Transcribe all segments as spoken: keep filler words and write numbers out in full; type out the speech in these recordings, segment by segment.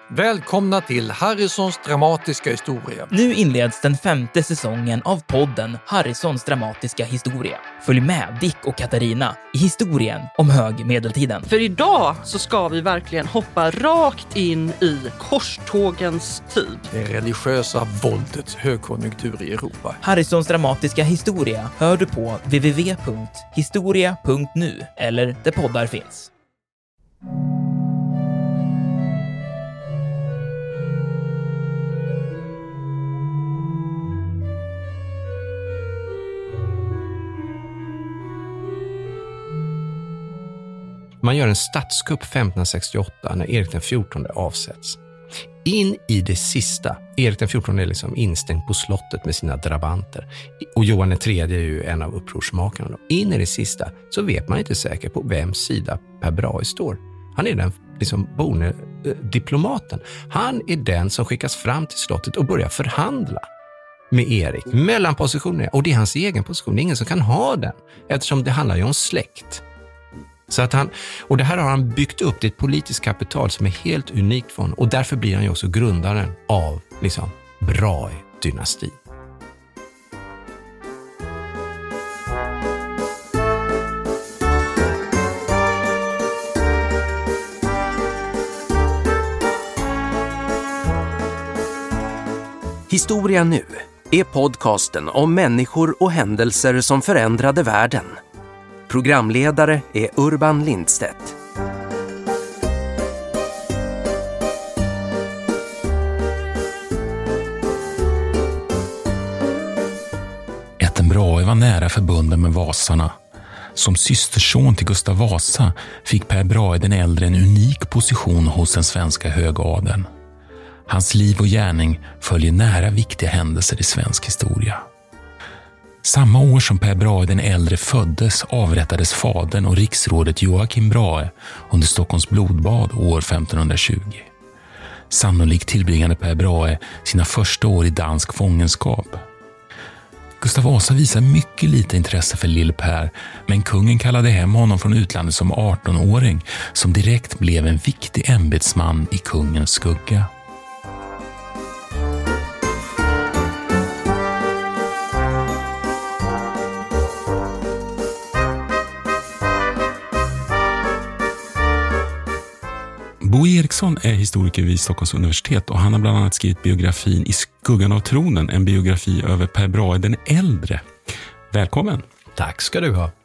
Välkomna till Harrisons dramatiska historia. Nu inleds den femte säsongen av podden Harrisons dramatiska historia. Följ med Dick och Katarina i historien om högmedeltiden. För idag så ska vi verkligen hoppa rakt in i korstågens tid. Det religiösa våldets högkonjunktur i Europa. Harrisons dramatiska historia hör du på w w w punkt historia punkt nu eller där poddar finns. Man gör en statskupp femtonhundrasextioåtta när Erik den fjortonde avsätts. In i det sista, Erik den fjortonde är liksom instängd på slottet med sina drabanter. Och Johan den tredje är ju en av upprorsmakarna. In i det sista så vet man inte säkert på vems sida Per Brahe står. Han är den liksom boende eh, diplomaten. Han är den som skickas fram till slottet och börjar förhandla med Erik. Mellan positionerna. Och det är hans egen position. Det är ingen som kan ha den. Eftersom det handlar ju om släkt. Så att han, och det här har han byggt upp, det är ett politiskt kapital som är helt unikt för honom. Och därför blir han ju också grundaren av liksom Brahe-dynastin. Historia nu är podcasten om människor och händelser som förändrade världen. Programledare är Urban Lindstedt. Ätten Brahe var nära förbunden med Vasarna. Som systerson till Gustav Vasa fick Per Brahe den äldre en unik position hos den svenska högadeln. Hans liv och gärning följer nära viktiga händelser i svensk historia. Samma år som Per Brahe den äldre föddes avrättades fadern och riksrådet Joakim Brahe under Stockholms blodbad år femtonhundratjugo. Sannolikt tillbringade Per Brahe sina första år i dansk fångenskap. Gustav Vasa visar mycket lite intresse för Lille Per, men kungen kallade hem honom från utlandet som artonåring som direkt blev en viktig ämbetsman i kungens skugga. Bo Eriksson är historiker vid Stockholms universitet och han har bland annat skrivit biografin I skuggan av tronen, en biografi över Per Brahe den äldre. Välkommen. Tack ska du ha.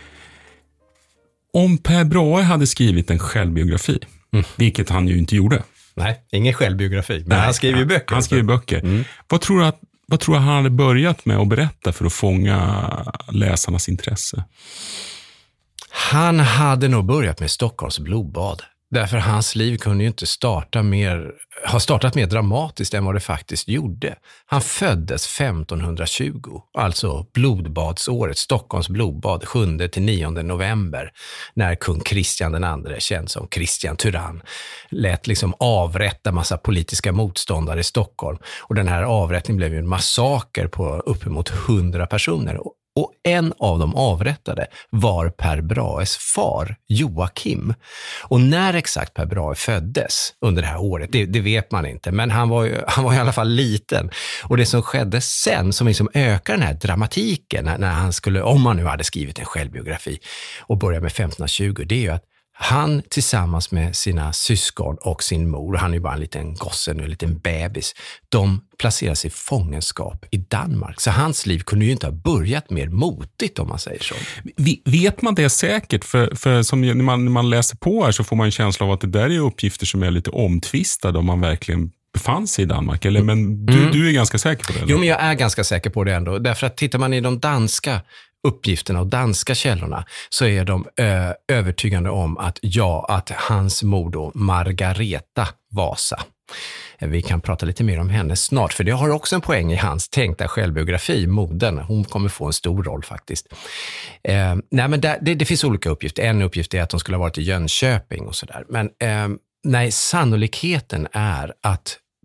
Om Per Brahe hade skrivit en självbiografi, mm. vilket han ju inte gjorde. Nej, ingen självbiografi, men Nej, han skriver ju böcker. Han skriver böcker. Mm. Vad tror du att vad tror du han hade börjat med att berätta för att fånga läsarnas intresse? Han hade nog börjat med Stockholms blodbad. Därför hans liv kunde ju inte starta mer, ha startat mer dramatiskt än vad det faktiskt gjorde. Han föddes femtonhundratjugo, alltså blodbadsåret, Stockholms blodbad, sjunde till nionde november, när kung Kristian den andre, känd som Kristian Tyrann, lät liksom avrätta massa politiska motståndare i Stockholm. Och den här avrättningen blev ju en massaker på uppemot hundra personer. Och en av dem avrättade var Per Brahes far, Joakim. Och när exakt Per Brahe föddes under det här året, det, det vet man inte. Men han var, ju, han var i alla fall liten. Och det som skedde sen, som liksom ökar den här dramatiken, när, när han skulle, om han nu hade skrivit en självbiografi och började med femtonhundratjugo, det är ju att han tillsammans med sina syskon och sin mor, han är ju bara en liten gosse nu, en liten bebis, de placeras i fångenskap i Danmark. Så hans liv kunde ju inte ha börjat mer motigt, om man säger så. Vet man det säkert? För, för som när man, när man läser på här så får man en känsla av att det där är uppgifter som är lite omtvistade om man verkligen befann sig i Danmark. Eller, men du, mm. du är ganska säker på det? Eller? Jo, men jag är ganska säker på det ändå. Därför att tittar man i de danska uppgifterna och danska källorna så är de ö, övertygande om att ja, att hans mor då, Margareta Vasa. Vi kan prata lite mer om henne snart, för det har också en poäng i hans tänkta självbiografi, modern. Hon kommer få en stor roll faktiskt. Eh, nej, men där, det, det finns olika uppgifter. En uppgift är att de skulle ha varit i Jönköping och sådär. Men eh, nej, sannolikheten är att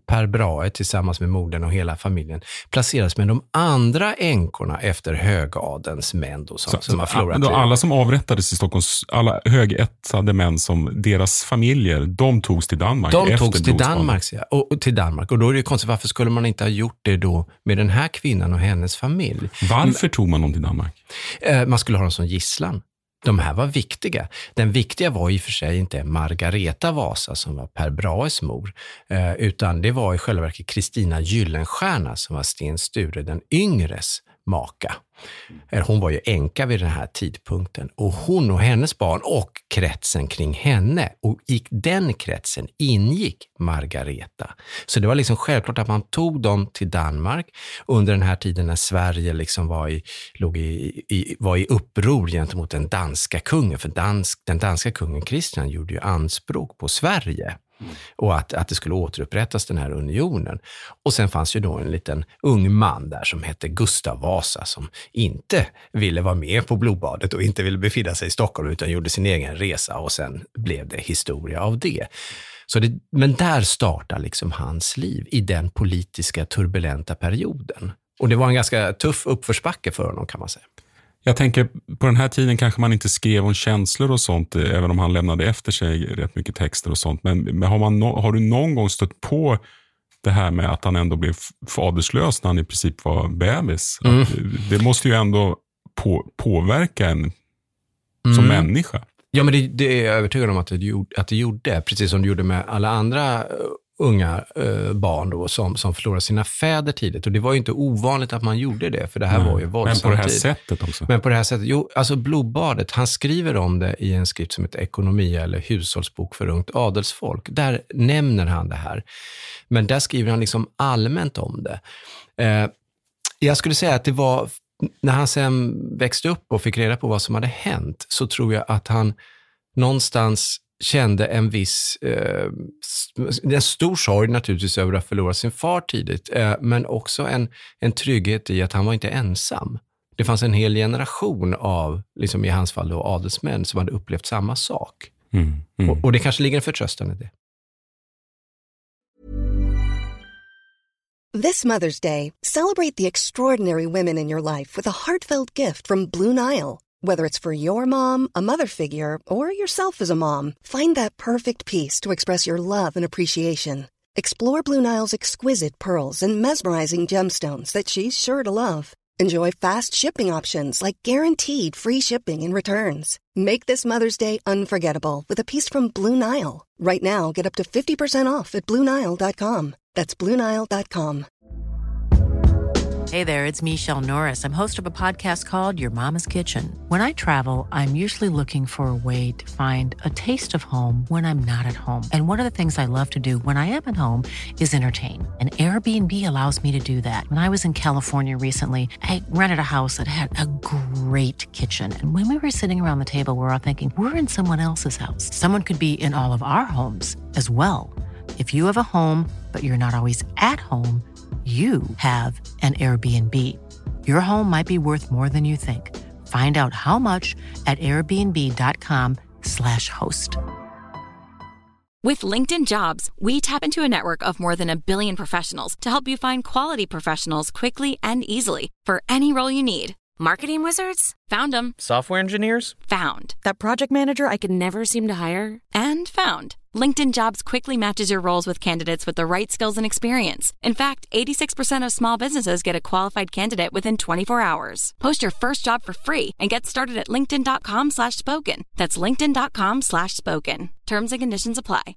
Per Brahe tillsammans med modern och hela familjen placerades med de andra änkorna efter högadens män då, som, så, som har förlorat då alla som avrättades i Stockholms, alla högättade män som deras familjer, de togs till Danmark. De efter togs till blodsbadet. Danmark, ja, och, och till Danmark. Och då är det ju konstigt, varför skulle man inte ha gjort det då med den här kvinnan och hennes familj? Varför tog man dem till Danmark? Eh, man skulle ha dem som gisslan. De här var viktiga. Den viktiga var i och för sig inte Margareta Vasa som var Per Brahes mor, eh, utan det var i själva verket Kristina Gyllenstierna som var Sten Sture den yngres maka. Hon var ju änka vid den här tidpunkten, och hon och hennes barn och kretsen kring henne, och i den kretsen ingick Margareta. Så det var liksom självklart att man tog dem till Danmark under den här tiden när Sverige liksom var i, låg i, i, var i uppror gentemot den danska kungen, för dansk, den danska kungen Kristian gjorde ju anspråk på Sverige. Och att, att det skulle återupprättas, den här unionen. Och sen fanns ju då en liten ung man där som hette Gustav Vasa, som inte ville vara med på blodbadet och inte ville befinna sig i Stockholm, utan gjorde sin egen resa, och sen blev det historia av det. Så det, men där startar liksom hans liv i den politiska turbulenta perioden. Och det var en ganska tuff uppförsbacke för honom, kan man säga. Jag tänker, på den här tiden kanske man inte skrev om känslor och sånt, även om han lämnade efter sig rätt mycket texter och sånt. Men, men har, man no, har du någon gång stött på det här med att han ändå blev faderslös när han i princip var bebis? Mm. Att, det måste ju ändå på, påverka en som mm. människa. Ja, men det, det är jag övertygad om att det, gjorde, att det gjorde, precis som det gjorde med alla andra unga eh, barn då, som, som förlorade sina fäder tidigt. Och det var ju inte ovanligt att man gjorde det, för det här Nej, var ju våldsamt. Men på det här tid. sättet också. Men på det här sättet, jo, alltså blodbadet, han skriver om det i en skrift som heter Ekonomia eller hushållsbok för ungt adelsfolk. Där nämner han det här. Men där skriver han liksom allmänt om det. Eh, jag skulle säga att det var, när han sen växte upp och fick reda på vad som hade hänt, så tror jag att han någonstans kände en viss, eh, en stor sorg naturligtvis över att förlora sin far tidigt, eh, men också en, en trygghet i att han var inte ensam. Det fanns en hel generation av, liksom i hans fall då, adelsmän som hade upplevt samma sak. Mm, mm. Och, och det kanske ligger en förtröstan i det. This Mother's Day, celebrate the extraordinary women in your life with a heartfelt gift from Blue Nile. Whether it's for your mom, a mother figure, or yourself as a mom, find that perfect piece to express your love and appreciation. Explore Blue Nile's exquisite pearls and mesmerizing gemstones that she's sure to love. Enjoy fast shipping options like guaranteed free shipping and returns. Make this Mother's Day unforgettable with a piece from Blue Nile. Right now, get up to fifty percent off at blue nile dot com. That's blue nile dot com. Hey there, it's Michelle Norris. I'm host of a podcast called Your Mama's Kitchen. When I travel, I'm usually looking for a way to find a taste of home when I'm not at home. And one of the things I love to do when I am at home is entertain. And Airbnb allows me to do that. When I was in California recently, I rented a house that had a great kitchen. And when we were sitting around the table, we were all thinking, we're in someone else's house. Someone could be in all of our homes as well. If you have a home, but you're not always at home, you have an Airbnb. Your home might be worth more than you think. Find out how much at airbnb.com slash host. With LinkedIn Jobs, we tap into a network of more than a billion professionals to help you find quality professionals quickly and easily for any role you need. Marketing wizards? Found them. Software engineers? Found. That project manager I could never seem to hire? And found. LinkedIn Jobs quickly matches your roles with candidates with the right skills and experience. In fact, eighty-six percent of small businesses get a qualified candidate within twenty-four hours. Post your first job for free and get started at linkedin.com slash spoken. That's linkedin.com slash spoken. Terms and conditions apply.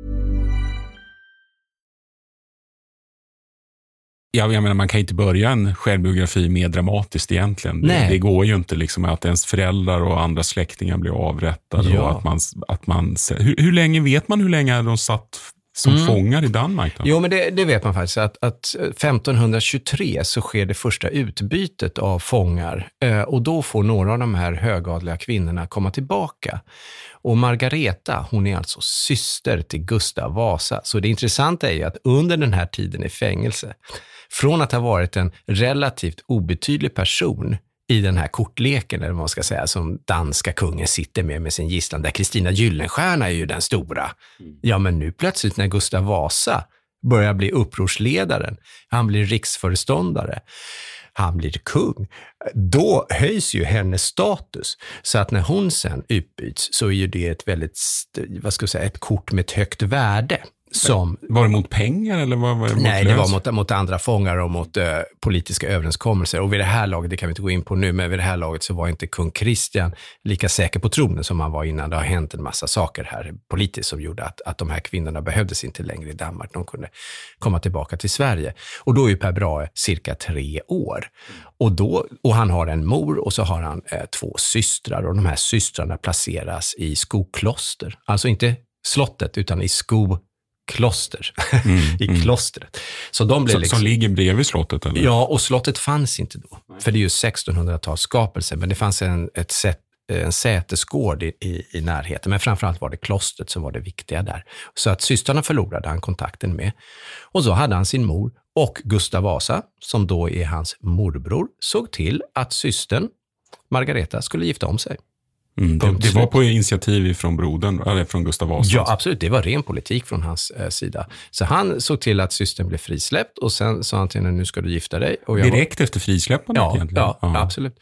Ja, jag menar, man kan inte börja en självbiografi mer dramatiskt egentligen. Det, det går ju inte liksom att ens föräldrar och andra släktingar blir avrättade. Ja. Och att man, att man, hur, hur länge vet man hur länge de satt som mm. fångar i Danmark då? Jo, men det, det vet man faktiskt. Att, att femtonhundratjugotre så sker det första utbytet av fångar. Eh, och då får några av de här högadliga kvinnorna komma tillbaka. Och Margareta, hon är alltså syster till Gustav Vasa. Så det intressanta är ju att under den här tiden i fängelse, från att ha varit en relativt obetydlig person i den här kortleken, eller vad man ska säga, som danska kungen sitter med med sin gisslan, där Kristina Gyllenstierna är ju den stora. Ja, men nu plötsligt när Gustav Vasa börjar bli upprorsledaren. Han blir riksföreståndare. Han blir kung. Då höjs ju hennes status. Så att när hon sen utbyts så är ju det ett väldigt, vad ska jag säga, ett kort med ett högt värde. Som, var det mot pengar eller var, var det mot nej, lös? det var mot, mot andra fångar och mot uh, politiska överenskommelser. Och vid det här laget, det kan vi inte gå in på nu, men vid det här laget så var inte kung Kristian lika säker på tronen som han var innan. Det har hänt en massa saker här politiskt som gjorde att, att de här kvinnorna behövdes inte längre i Danmark. De kunde komma tillbaka till Sverige. Och då är ju Per Brahe cirka tre år. Och, då, och han har en mor och så har han eh, två systrar. Och de här systrarna placeras i Skokloster. Alltså inte slottet utan i Skokloster. kloster mm, i mm. klostret. Så de blev så, liksom, som ligger bredvid slottet? Eller? Ja, och slottet fanns inte då. För det är ju sextonhundratals skapelse, men det fanns en, ett sätt, en sätesgård i, i, i närheten. Men framförallt var det klostret som var det viktiga där. Så att systrarna förlorade han kontakten med. Och så hade han sin mor och Gustav Vasa, som då är hans morbror, såg till att systern Margareta skulle gifta om sig. Mm, det, det var på initiativ från brodern, eller från Gustav Vasa? Ja, absolut. Det var ren politik från hans eh, sida. Så han såg till att systern blev frisläppt och sen sa han till henne, nu ska du gifta dig. Och jag direkt var... efter frisläppandet ja, egentligen? Ja, ja, absolut.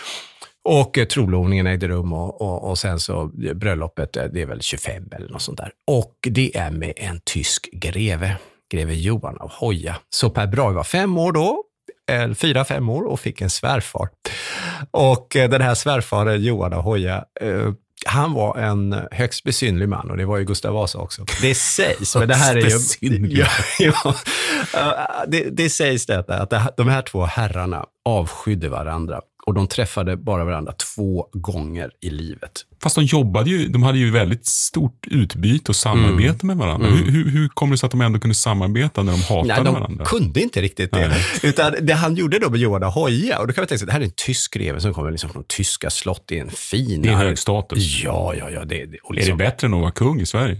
Och eh, trolovningen ägde rum och, och, och sen så bröllopet, eh, det är väl tjugofem eller något sånt där. Och det är med en tysk greve, greve Johan av Hoya. Så Per Brahe var fem år då. Fyra, fem år och fick en svärfar. Och den här svärfaren, Johan av Hoya, eh, han var en högst besynlig man och det var ju Gustav Vasa också. Det sägs, men det här är ju... ja, ja, det, det sägs det att det, de här två herrarna avskydde varandra och de träffade bara varandra två gånger i livet. Fast de jobbade ju, de hade ju väldigt stort utbyte och samarbete mm. med varandra. Mm. Hur, hur, hur kom det sig att de ändå kunde samarbeta när de hatade Nej, de varandra? De kunde inte riktigt det. Nej. Utan det han gjorde då med Johan av Hoya, och då kan vi tänka sig, det här är en tysk greve som kommer liksom från tyska slott i en fin... Det är hög status. Ja, ja, ja. Det, det, och liksom... Är det bättre än att vara kung i Sverige?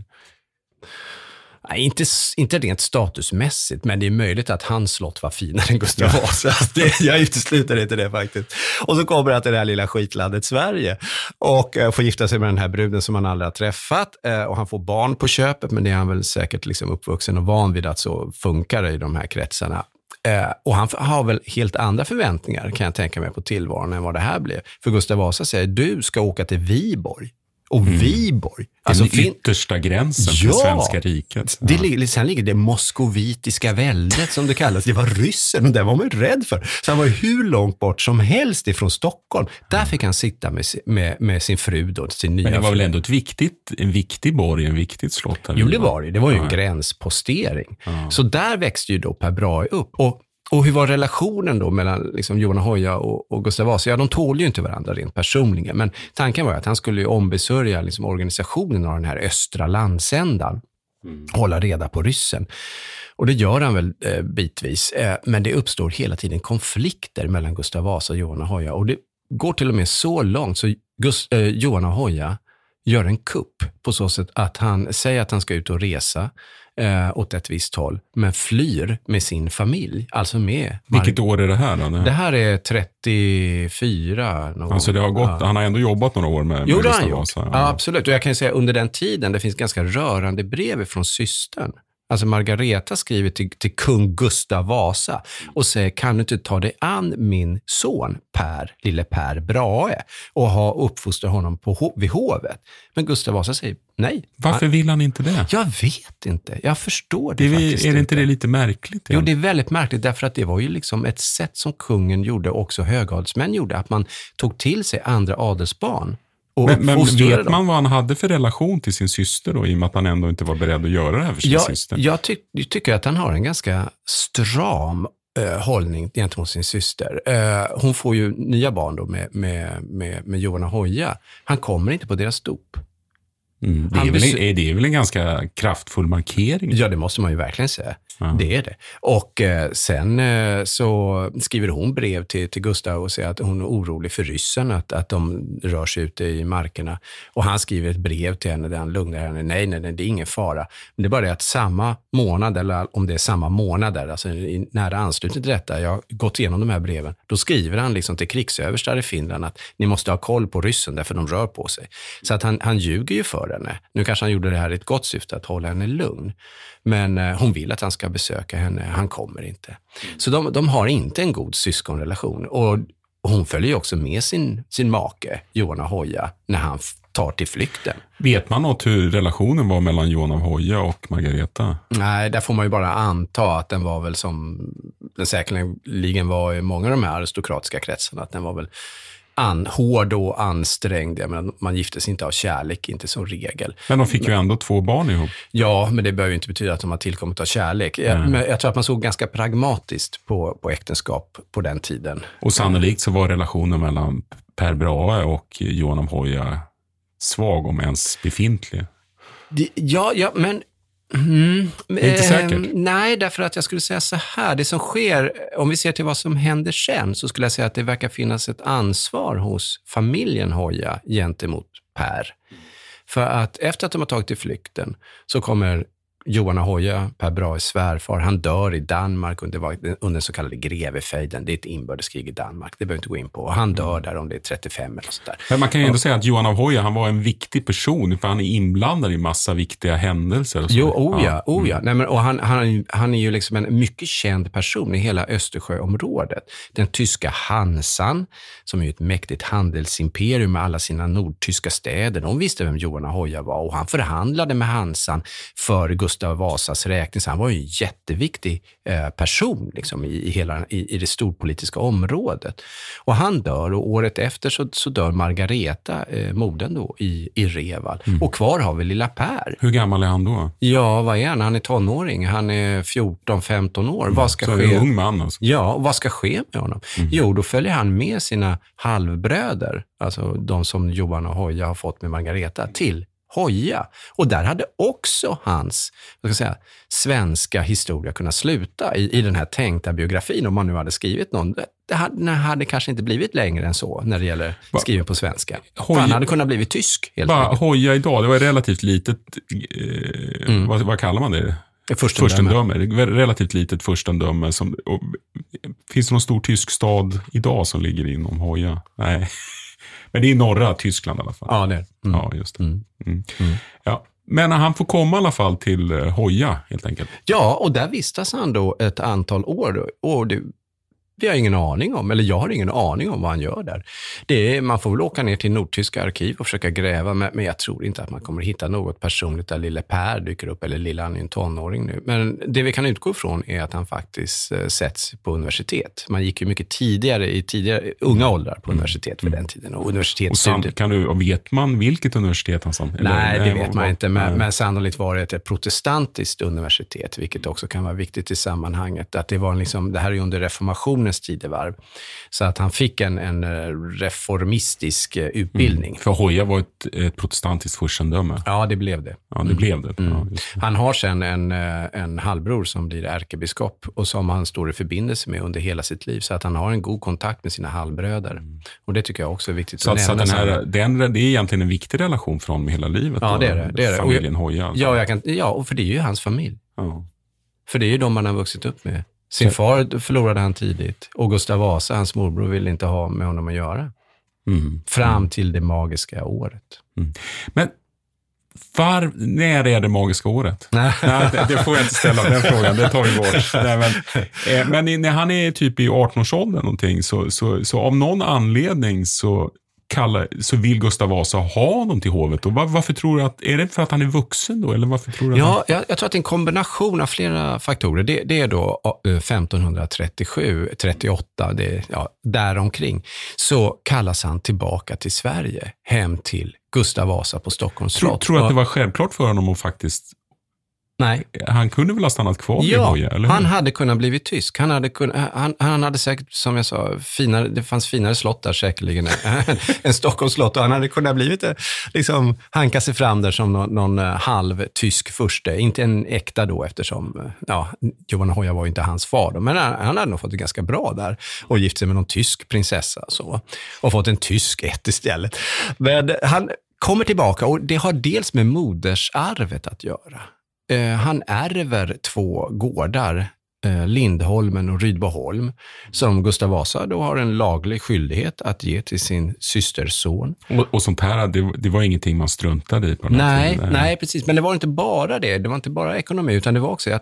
Nej, inte, inte rent statusmässigt, men det är möjligt att hans slott var finare än Gustav Vasa. Det, jag utesluter inte det faktiskt. Och så kommer han till det här lilla skitlandet Sverige och eh, får gifta sig med den här bruden som han aldrig har träffat. Eh, och han får barn på köpet, men det är han väl säkert liksom uppvuxen och van vid att så funkar det i de här kretsarna. Eh, och han har väl helt andra förväntningar, kan jag tänka mig, på tillvaron än vad det här blev. För Gustav Vasa säger, du ska åka till Viborg. Och mm. Viborg. Alltså, den fin- yttersta gränsen ja, för svenska riket. Ja. Det, sen ligger det moskovitiska väldet som det kallas. Det var ryssen och det var man ju rädd för. Så han var ju hur långt bort som helst ifrån Stockholm. Där fick han sitta med, med, med sin fru då, sin nya Men det var fru. väl ändå ett viktigt, en viktig borg, en viktigt slott? Jo, det var det. Det var ju en ja. gränspostering. Ja. Så där växte ju då Per Brahe upp. Och Och hur var relationen då mellan liksom Johan av Hoya och, och Gustav Vasa? Ja, de tål ju inte varandra rent personligen. Men tanken var att han skulle ju ombesörja liksom organisationen av den här östra landsändan. Mm. Hålla reda på ryssen. Och det gör han väl eh, bitvis. Eh, men det uppstår hela tiden konflikter mellan Gustav Vasa och Johan av Hoya. Och det går till och med så långt så Gust- eh, Johan av Hoya gör en kupp på så sätt att han säger att han ska ut och resa eh, åt ett visst håll, men flyr med sin familj. Alltså med... Vilket år är det här då? Det här är trettiofyra. Någon alltså det har gått, ja. Han har ändå jobbat några år med, med jo, Gustav Vasa. Ja. Ja, absolut. Och jag kan säga under den tiden, det finns ganska rörande brev från systern. Alltså Margareta skriver till, till kung Gustav Vasa och säger, kan du inte ta dig an min son Per, lille Per Brahe, och ha uppfostrat honom på, vid hovet? Men Gustav Vasa säger nej. Varför vill han inte det? Jag vet inte. Jag förstår det, det faktiskt Är det inte inte det lite märkligt? Jo, det är väldigt märkligt därför att det var ju liksom ett sätt som kungen gjorde och också högadelsmän gjorde, att man tog till sig andra adelsbarn. Men, men vet man vad han hade för relation till sin syster då, i och med att han ändå inte var beredd att göra det här för sin jag, syster? Jag, ty- jag tycker att han har en ganska stram eh, hållning gentemot sin syster. Eh, hon får ju nya barn då med, med, med, med Johan av Hoya. Han kommer inte på deras dop. Mm, det, är väl, är det väl en ganska kraftfull markering? Ja, det måste man ju verkligen säga. Ja. Det är det. Och eh, sen eh, så skriver hon brev till, till Gustav och säger att hon är orolig för ryssen, att, att de rör sig ute i markerna. Och han skriver ett brev till henne där han lugnar henne. Nej, nej, nej, det är ingen fara. Men det är bara det att samma månad, eller om det är samma månader, alltså i nära anslutning till detta, jag har gått igenom de här breven, då skriver han liksom till krigsöverstar i Finland att ni måste ha koll på ryssen därför de rör på sig. Så att han, han ljuger ju för henne. Nu kanske han gjorde det här i ett gott syfte att hålla henne lugn. Men eh, hon vill att han ska ska besöka henne, han kommer inte. Så de, de har inte en god syskonrelation. Och hon följer ju också med sin, sin make, Johan av Hoya, när han tar till flykten. Vet man något hur relationen var mellan Johan av Hoya och Margareta? Nej, där får man ju bara anta att den var väl som den säkerligen var i många av de här aristokratiska kretsarna, att den var väl an, hård och ansträngd. Jag menar, man gifte sig inte av kärlek, inte som regel. Men de fick ju ändå två barn ihop. Ja, men det behöver ju inte betyda att de har tillkommit av kärlek. Jag, men jag tror att man såg ganska pragmatiskt på, på äktenskap på den tiden. Och sannolikt så var relationen mellan Per Brahe och Johan av Hoya svag, om ens befintlig. Det, ja, ja, men... Mm, det är inte säkert. Eh, nej, därför att jag skulle säga så här. Det som sker, om vi ser till vad som händer sen, så skulle jag säga att det verkar finnas ett ansvar hos familjen Hoya gentemot Per. För att efter att de har tagit till flykten så kommer Johan av Hoya, Per Brahes svärfar, han dör i Danmark under, under den så kallade grevefejden. Det är ett inbördeskrig i Danmark, det behöver inte gå in på. Och han dör där om det är trettiofem eller sådär. Men man kan ju ändå och, säga att Johan av Hoya, han var en viktig person, för han är inblandad i massa viktiga händelser. Och så. Jo, oh ja, oh ja. Nej, men, och han, han, han är ju liksom en mycket känd person i hela Östersjöområdet. Den tyska Hansan, som är ju ett mäktigt handelsimperium med alla sina nordtyska städer, de visste vem Johan av Hoya var, och han förhandlade med Hansan för Gustav Gustav Vasas räkning. Så han var ju en jätteviktig eh, person liksom, i, i, hela, i, i det storpolitiska området. Och han dör, och året efter så, så dör Margareta, eh, modern då, i, i Reval. Mm. Och kvar har vi lilla Per. Hur gammal är han då? Ja, vad är han? Han är tonåring. Han är fjorton femton år. Mm. Vad ska så ske? är en ung man alltså. Ja, och vad ska ske med honom? Mm. Jo, då följer han med sina halvbröder, alltså de som Johan och Hoya har fått med Margareta, till Hoya. Och där hade också hans, vad ska jag säga, svenska historia kunnat sluta i, i den här tänkta biografin, om man nu hade skrivit någon. Det hade, det hade kanske inte blivit längre än så när det gäller skriven på svenska. Hoya, han hade kunnat blivit tysk. Helt bara Hoya idag, det var relativt litet, eh, mm. vad, vad kallar man det? Furstendöme. Relativt litet furstendöme. Som, och, finns det någon stor tysk stad idag som ligger inom Hoya? Nej. Men det är i norra Tyskland i alla fall. Ja, det är mm. Ja, just det. Mm. Mm. Mm. Ja. Men han får komma i alla fall till Hoya, helt enkelt. Ja, och där vistas han då ett antal år. Och det, vi har ingen aning om, eller jag har ingen aning om vad han gör där. Det är, man får väl åka ner till nordtyska arkiv och försöka gräva, men, men jag tror inte att man kommer hitta något personligt där lille Per dyker upp, eller lilla, han är en tonåring nu. Men det vi kan utgå ifrån är att han faktiskt eh, sätts på universitet. Man gick ju mycket tidigare, i tidigare unga åldrar på universitet för den tiden. Och universitetsstudier. Kan du, och vet man vilket universitet han sa? Nej, det vet man inte, men, men sannolikt var det ett protestantiskt universitet, vilket också kan vara viktigt i sammanhanget. Att det var liksom, det här är ju under reformationen tidevarv. Så att han fick en, en reformistisk utbildning. Mm. För Hoya var ett, ett protestantiskt furstendöme. Ja, det blev det. Ja, det mm. blev det. Mm. Ja, det. Han har sen en, en halvbror som blir ärkebiskop och som han står i förbindelse med under hela sitt liv. Så att han har en god kontakt med sina halvbröder. Mm. Och det tycker jag också är viktigt så att, att nämna. Så att den här, den, det är egentligen en viktig relation för honom hela livet. Ja, det är det. det, är det. Familjen Hoya. Alltså. Ja, jag kan, ja, och för det är ju hans familj. Ja. För det är ju de man har vuxit upp med. Sin far förlorade han tidigt. Och Gustav Vasa, hans morbror, ville inte ha med honom att göra. Mm. Fram mm. till det magiska året. Mm. Men var, när är det magiska året? Nej, det, det får jag inte ställa den frågan. Det tar vi bort. Nej, men, eh, men när han är typ i arton-årsåldern någonting, så, så, så av någon anledning så Kalla, så vill Gustav Vasa ha honom till hovet. Och var, varför tror du att, är det för att han är vuxen då? Eller varför tror du ja, han... jag, jag tror att det är en kombination av flera faktorer. Det, det är då femton trettiosju trettioåtta, det, ja, däromkring. Så kallas han tillbaka till Sverige, hem till Gustav Vasa på Stockholms slott. Tror du att det var självklart för honom att faktiskt... Nej. Han kunde väl ha stannat kvar ja, i Hoya, eller hur? Han hade kunnat blivit tysk. Han hade, kunnat, han, han hade säkert, som jag sa, finare, det fanns finare slott där säkerligen än Stockholms slott. Och han hade kunnat blivit, liksom, hanka sig fram där som någon, någon halv tysk furste. Inte en äkta då, eftersom ja, Johan Hoya var ju inte hans far då. Men han, han hade nog fått det ganska bra där. Och gift sig med någon tysk prinsessa. Så, och fått en tysk ett istället. Men han kommer tillbaka, och det har dels med modersarvet att göra. Uh, han ärver två gårdar, uh, Lindholmen och Rydboholm, som Gustav Vasa då har en laglig skyldighet att ge till sin systerson. Och, och som Per, det, det var ingenting man struntade i på den nej, tiden. Nej, precis. Men det var inte bara det. Det var inte bara ekonomi, utan det var också, jag tror att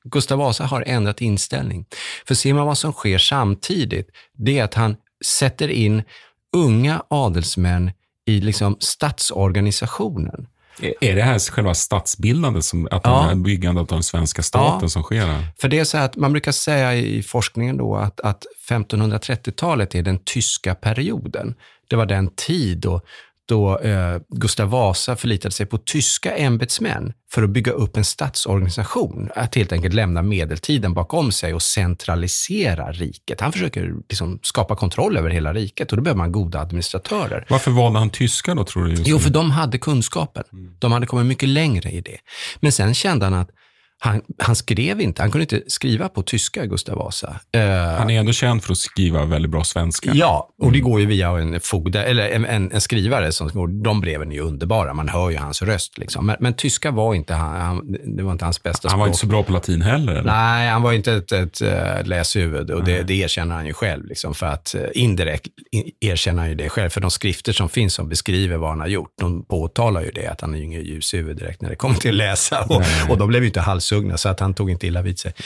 Gustav Vasa har ändrat inställning. För ser man vad som sker samtidigt, det är att han sätter in unga adelsmän i liksom statsorganisationen. Är det här själva statsbildandet, som, att ja. den byggandet av den svenska staten ja. som sker här? För det är så att man brukar säga i forskningen då att, att femtonhundratrettiotalet är den tyska perioden. Det var den tid då, då eh, Gustav Vasa förlitade sig på tyska ämbetsmän för att bygga upp en statsorganisation. Att helt enkelt lämna medeltiden bakom sig och centralisera riket. Han försöker liksom skapa kontroll över hela riket och då behöver man goda administratörer. Varför valde han tyska då, tror du? Jo, för de hade kunskapen. De hade kommit mycket längre i det. Men sen kände han att Han, han skrev inte, han kunde inte skriva på tyska, Gustav Vasa. Uh, han är ändå känd för att skriva väldigt bra svenska. Ja, och det går ju via en fogde, eller en, en, en skrivare som går, de breven är ju underbara, man hör ju hans röst liksom. Men, men tyska var inte, han, han, det var inte hans bästa språk. Han var inte så bra på latin heller, eller? Nej, han var inte ett, ett, ett läshuvud och det, det erkänner han ju själv liksom, för att indirekt erkänner han ju det själv, för de skrifter som finns som beskriver vad han har gjort, de påtalar ju det, att han är ju ingen ljushuvud direkt när det kommer till att läsa och, och de blev ju inte halsugna så att han tog inte illa vid sig.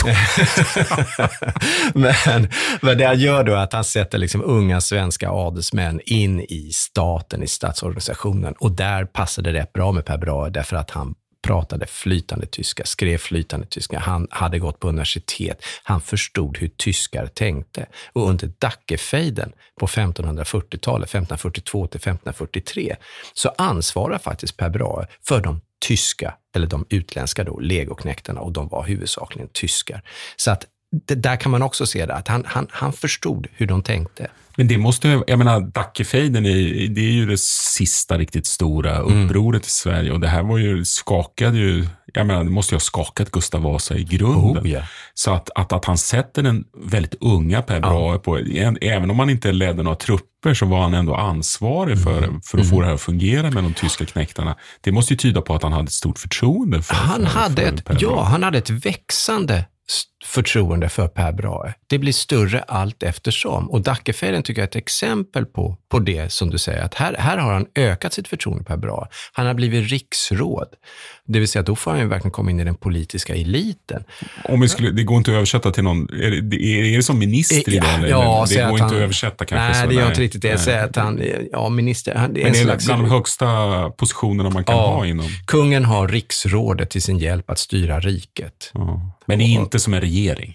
men, men det han gör då är att han sätter liksom unga svenska adelsmän in i staten, i statsorganisationen, och där passade det rätt bra med Per Brahe därför att han pratade flytande tyska, skrev flytande tyska, han hade gått på universitet, han förstod hur tyskar tänkte, och under Dackefejden på femtonhundrafyrtiotalet, femtonhundrafyrtiotvå till femtonhundrafyrtiotre, så ansvarar faktiskt Per Brahe för de tyska, eller de utländska då, legoknektarna, och de var huvudsakligen tyskar. Så att det, där kan man också se det, att han, han, han förstod hur de tänkte. Men det måste, jag menar, Dackefejden är, det är ju det sista riktigt stora upproret mm. i Sverige, och det här var ju, skakade ju, jag menar, det måste ju ha skakat Gustav Vasa i grunden. Oh, yeah. Så att, att, att han sätter den väldigt unga Per Brahe ja. på, även om han inte ledde några trupper, så var han ändå ansvarig för, mm. för att mm. få det här att fungera med de tyska knektarna. Det måste ju tyda på att han hade ett stort förtroende för, han för, hade för ett, Per Brahe. Ja, han hade ett växande förtroende för Per Brahe. Det blir större allt eftersom. Och Dackefejden tycker jag är ett exempel på, på det som du säger. Att här, här har han ökat sitt förtroende för Per Brahe. Han har blivit riksråd. Det vill säga att då får han ju verkligen komma in i den politiska eliten. Om vi skulle, det går inte att översätta till någon... Är det, är det som minister idag? Ja, ja, det går inte han, att översätta kanske. Nej, så det gör där. inte riktigt det. Säger att han, ja, minister... Han, det är Men det är slags, bland de högsta positionerna man kan ja, ha inom... Kungen har riksrådet till sin hjälp att styra riket. Ja. Men det är inte som en regering.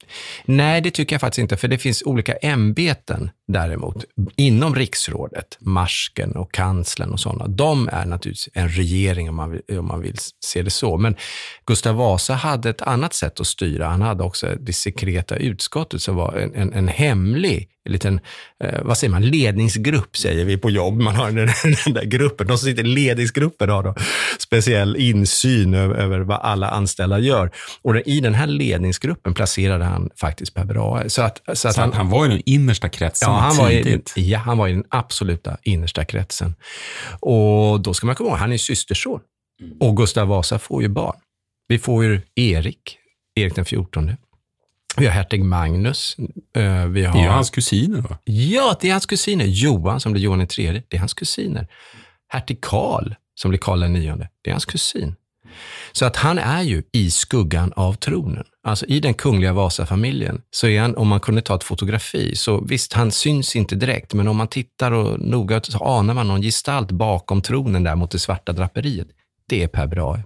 Nej, det tycker jag faktiskt inte, för det finns olika ämbeten däremot inom riksrådet, marsken och kanslern och sådana. De är naturligtvis en regering om man vill, om man vill se det så. Men Gustav Vasa hade ett annat sätt att styra. Han hade också det sekreta utskottet som var en, en, en hemlig en liten, eh, vad säger man, ledningsgrupp säger vi på jobb. Man har den, den där gruppen, de som sitter i ledningsgruppen har då speciell insyn över, över vad alla anställda gör. Och i den här ledningsgruppen placerade han faktiskt Per Brahe. Så att, så att, så han, att han var i den innersta kretsen ja, han tidigt. Var i, ja, han var i den absoluta innersta kretsen. Och då ska man komma ihåg, han är systerson. Och Gustav Vasa får ju barn. Vi får ju Erik, Erik den fjortonde. Vi har hertig Magnus. Uh, vi har... Det är ju hans kusiner, va? Ja, det är hans kusiner. Johan, som blir Johan den tredje, det är hans kusiner. Hertig Karl, som blir Karl den nionde, det är hans kusin. Så att han är ju i skuggan av tronen. Alltså i den kungliga Vasa-familjen så är han, om man kunde ta ett fotografi, så visst, han syns inte direkt, men om man tittar och noga så anar man någon gestalt bakom tronen där mot det svarta draperiet. Det är Per Brahe.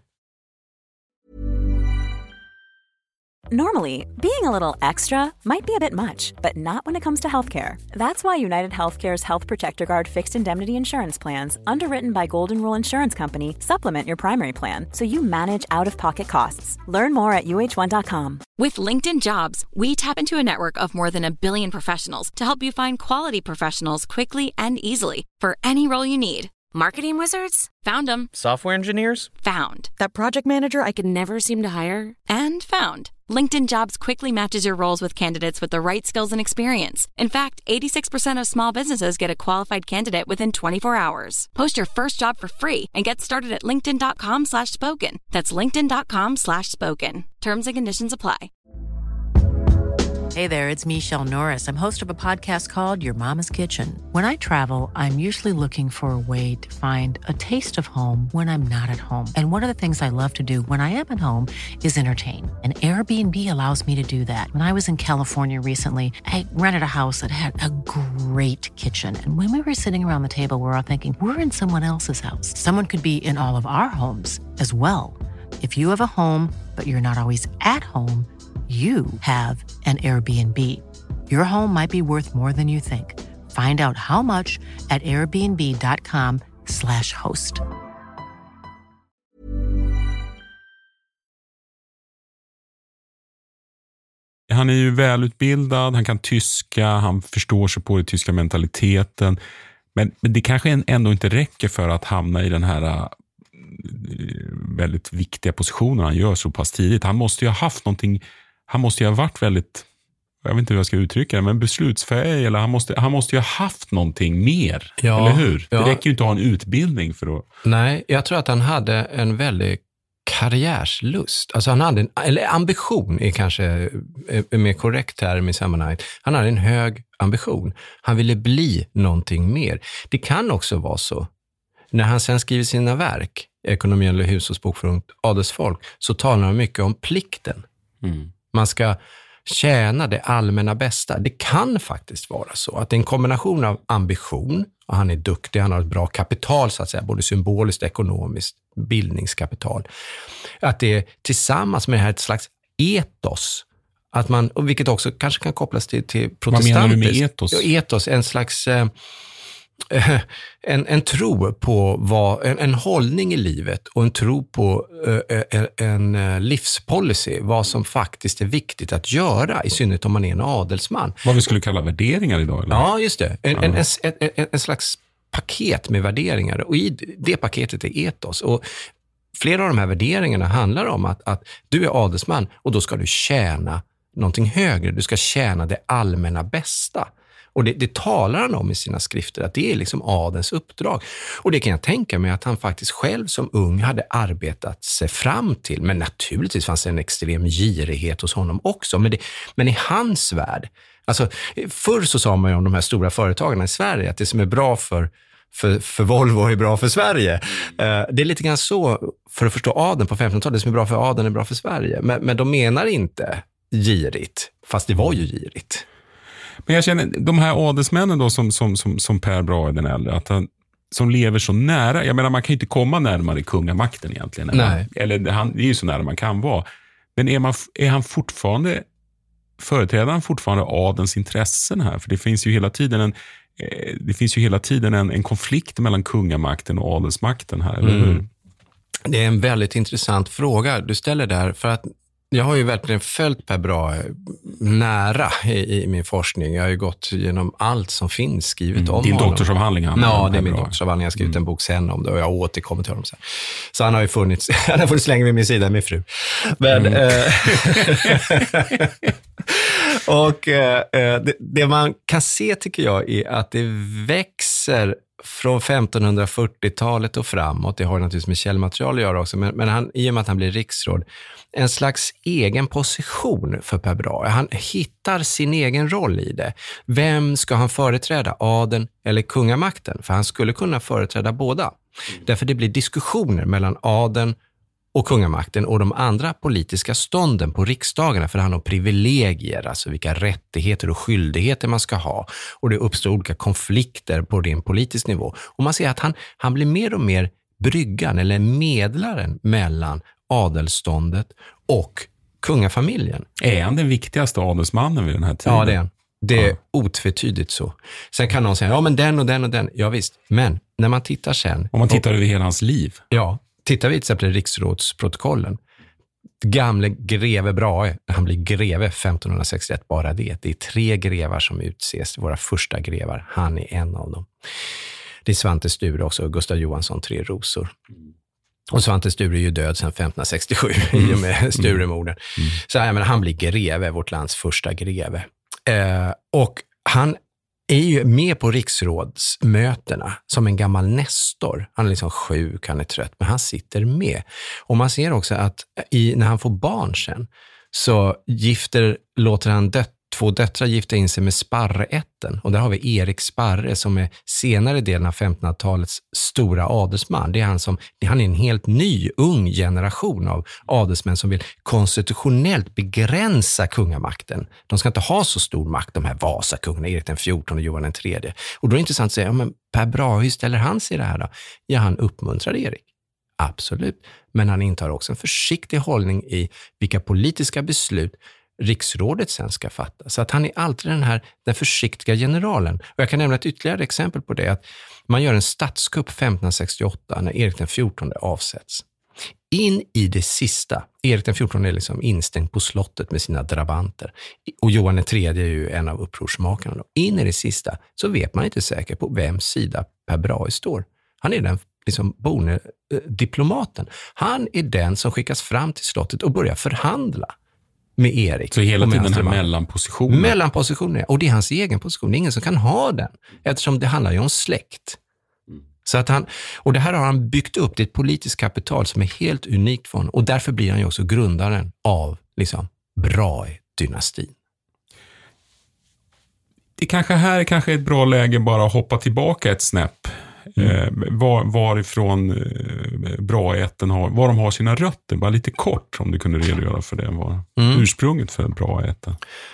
Normally, being a little extra might be a bit much, but not when it comes to healthcare. That's why United Healthcare's Health Protector Guard fixed indemnity insurance plans, underwritten by Golden Rule Insurance Company, supplement your primary plan so you manage out-of-pocket costs. Learn more at U H one dot com. With LinkedIn Jobs, we tap into a network of more than a billion professionals to help you find quality professionals quickly and easily for any role you need. Marketing wizards? Found them. Software engineers? Found. That project manager I could never seem to hire? And found. LinkedIn Jobs quickly matches your roles with candidates with the right skills and experience. In fact, eighty-six percent of small businesses get a qualified candidate within twenty-four hours. Post your first job for free and get started at linkedin.com slash spoken. That's linkedin.com slash spoken. Terms and conditions apply. Hey there, it's Michelle Norris. I'm host of a podcast called Your Mama's Kitchen. When I travel, I'm usually looking for a way to find a taste of home when I'm not at home. And one of the things I love to do when I am at home is entertain. And Airbnb allows me to do that. When I was in California recently, I rented a house that had a great kitchen. And when we were sitting around the table, we were all thinking, we're in someone else's house. Someone could be in all of our homes as well. If you have a home, but you're not always at home, you have an Airbnb. Your home might be worth more than you think. Find out how much at airbnb.com slash host. Han är ju välutbildad, han kan tyska, han förstår sig på den tyska mentaliteten. Men, men det kanske ändå inte räcker för att hamna i den här uh, väldigt viktiga positionen han gör så pass tidigt. Han måste ju ha haft någonting, han måste ju ha varit väldigt, jag vet inte hur jag ska uttrycka det, men beslutsfähig, eller han måste, han måste ju ha haft någonting mer, ja, eller hur? Ja. Det räcker ju inte att ha en utbildning för att... Nej, jag tror att han hade en väldigt karriärslust. Alltså han hade en, eller ambition är kanske är mer korrekt här i sammanhanget. Han hade en hög ambition. Han ville bli någonting mer. Det kan också vara så, när han sen skriver sina verk, Ekonomi eller hushållsbok för adelsfolk, så talar han mycket om plikten. Mm. Man ska tjäna det allmänna bästa. Det kan faktiskt vara så att det är en kombination av ambition, och han är duktig, han har ett bra kapital så att säga, både symboliskt, ekonomiskt, bildningskapital. Att det är tillsammans med det här ett slags etos, att man, och vilket också kanske kan kopplas till, till protestantiskt. Vad menar du med etos? Ja, etos, en slags... Eh, En, en tro på vad, en, en hållning i livet och en tro på uh, en, en livspolicy, vad som faktiskt är viktigt att göra, i synnerhet om man är en adelsman. Vad vi skulle kalla värderingar idag, eller? Ja, just det. En, ja. en, en, en, en slags paket med värderingar, och i det paketet är etos. Och flera av de här värderingarna handlar om att, att du är adelsman och då ska du tjäna någonting högre. Du ska tjäna det allmänna bästa. Och det, det talar han om i sina skrifter, att det är liksom adens uppdrag. Och det kan jag tänka mig att han faktiskt själv som ung hade arbetat sig fram till. Men naturligtvis fanns det en extrem girighet hos honom också. Men, det, men i hans värld, alltså förr så sa man ju om de här stora företagarna i Sverige att det som är bra för, för, för Volvo är bra för Sverige. Uh, det är lite grann så, för att förstå adeln på femtonhundratalet, det som är bra för adeln är bra för Sverige. Men, men de menar inte girigt, fast det var ju girigt. Men jag känner, de här adelsmännen då som, som, som, som Per Brahe den äldre, att han, som lever så nära, jag menar man kan ju inte komma närmare kungamakten egentligen. Nej. Eller han, det är ju så nära man kan vara. Men är, man, är han fortfarande, företräder han fortfarande adelns intressen här? För det finns ju hela tiden en, det finns ju hela tiden en, en konflikt mellan kungamakten och adelsmakten här, eller hur? Mm. Det är en väldigt intressant fråga du ställer där, för att jag har ju verkligen följt Per Brahe nära i, i min forskning. Jag har ju gått igenom allt som finns skrivet mm, om din honom. doktorsavhandling? Ja, det är min doktorsavhandling. Jag har skrivit mm. en bok sen om det och jag återkommer till honom sen. Så han har ju funnits, han har funnits länge vid min sida, min fru. Men, mm. eh, och eh, det, det man kan se tycker jag är att det växer från femtonhundrafyrtiotalet och framåt. Det har naturligtvis med källmaterial att göra också, men, men han, i och med att han blir riksråd, en slags egen position för Per Brahe. Han hittar sin egen roll i det. Vem ska han företräda? Adeln eller kungamakten? För han skulle kunna företräda båda. Mm. Därför det blir diskussioner mellan adeln och kungamakten och de andra politiska stånden på riksdagarna, för han har privilegier, alltså vilka rättigheter och skyldigheter man ska ha. Och det uppstår olika konflikter på ren politisk nivå. Och man ser att han, han blir mer och mer bryggan eller medlaren mellan adelståndet och kungafamiljen. Är han den viktigaste adelsmannen vid den här tiden? Ja, det är han. Det är ja. otvetydigt så. Sen kan någon säga, ja men den och den och den. Ja visst, men när man tittar sen... Om man tittar och, över hela hans liv. Ja, tittar vi till exempel i riksrådsprotokollen. Gamle greve Brahe, han blir greve femtonhundrasextioett, bara det. Det är tre grevar som utses, våra första grevar. Han är en av dem. Det är Svante Sture också, och Gustav Johansson, tre rosor. Och Svante Sture är ju död sedan femtonhundrasextiosju mm. i och med Sturemorden. Mm. Så jag menar, han blir greve, vårt lands första greve. Eh, och han är ju med på riksrådsmötena som en gammal nestor. Han är liksom sjuk, han är trött, men han sitter med. Och man ser också att i, när han får barn sen så gifter, låter han dött, två döttrar gifta in sig med Sparreätten. Och där har vi Erik Sparre som är senare delen av femtonhundratalets stora adelsman. Det är han som, han är en helt ny, ung generation av adelsmän som vill konstitutionellt begränsa kungamakten. De ska inte ha så stor makt, de här Vasakungarna, Erik den fjortonde och Johan den tredje. Och då är det intressant att säga, ja, men Per Brahe, hur ställer han sig i det här då? Ja, han uppmuntrar Erik. Absolut. Men han intar också en försiktig hållning i vilka politiska beslut riksrådet sen ska fatta. Så att han är alltid den här den försiktiga generalen. Och jag kan nämna ett ytterligare exempel på det. Att man gör en statskupp femtonhundrasextioåtta när Erik den fjortonde avsätts. In i det sista, Erik den fjortonde är liksom instängd på slottet med sina drabanter. Och Johan den tredje är ju en av upprorsmakarna. In i det sista så vet man inte säkert på vems sida Per Brahe står. Han är den liksom boende eh, diplomaten. Han är den som skickas fram till slottet och börjar förhandla med Erik. Så hela tiden den här mellanpositionen. Mellanpositionen, och det är hans egen position. Det är ingen som kan ha den, eftersom det handlar ju om släkt. Så att han, och det här har han byggt upp, det är ett politiskt kapital som är helt unikt för honom. Och därför blir han ju också grundaren av liksom Brahe-dynastin. Det kanske här är kanske ett bra läge bara att hoppa tillbaka ett snäpp. Mm. Eh, var, varifrån eh, Brahe-ätten har, var de har sina rötter. Bara lite kort om du kunde redogöra för det. Var mm. ursprunget för Brahe-ätten.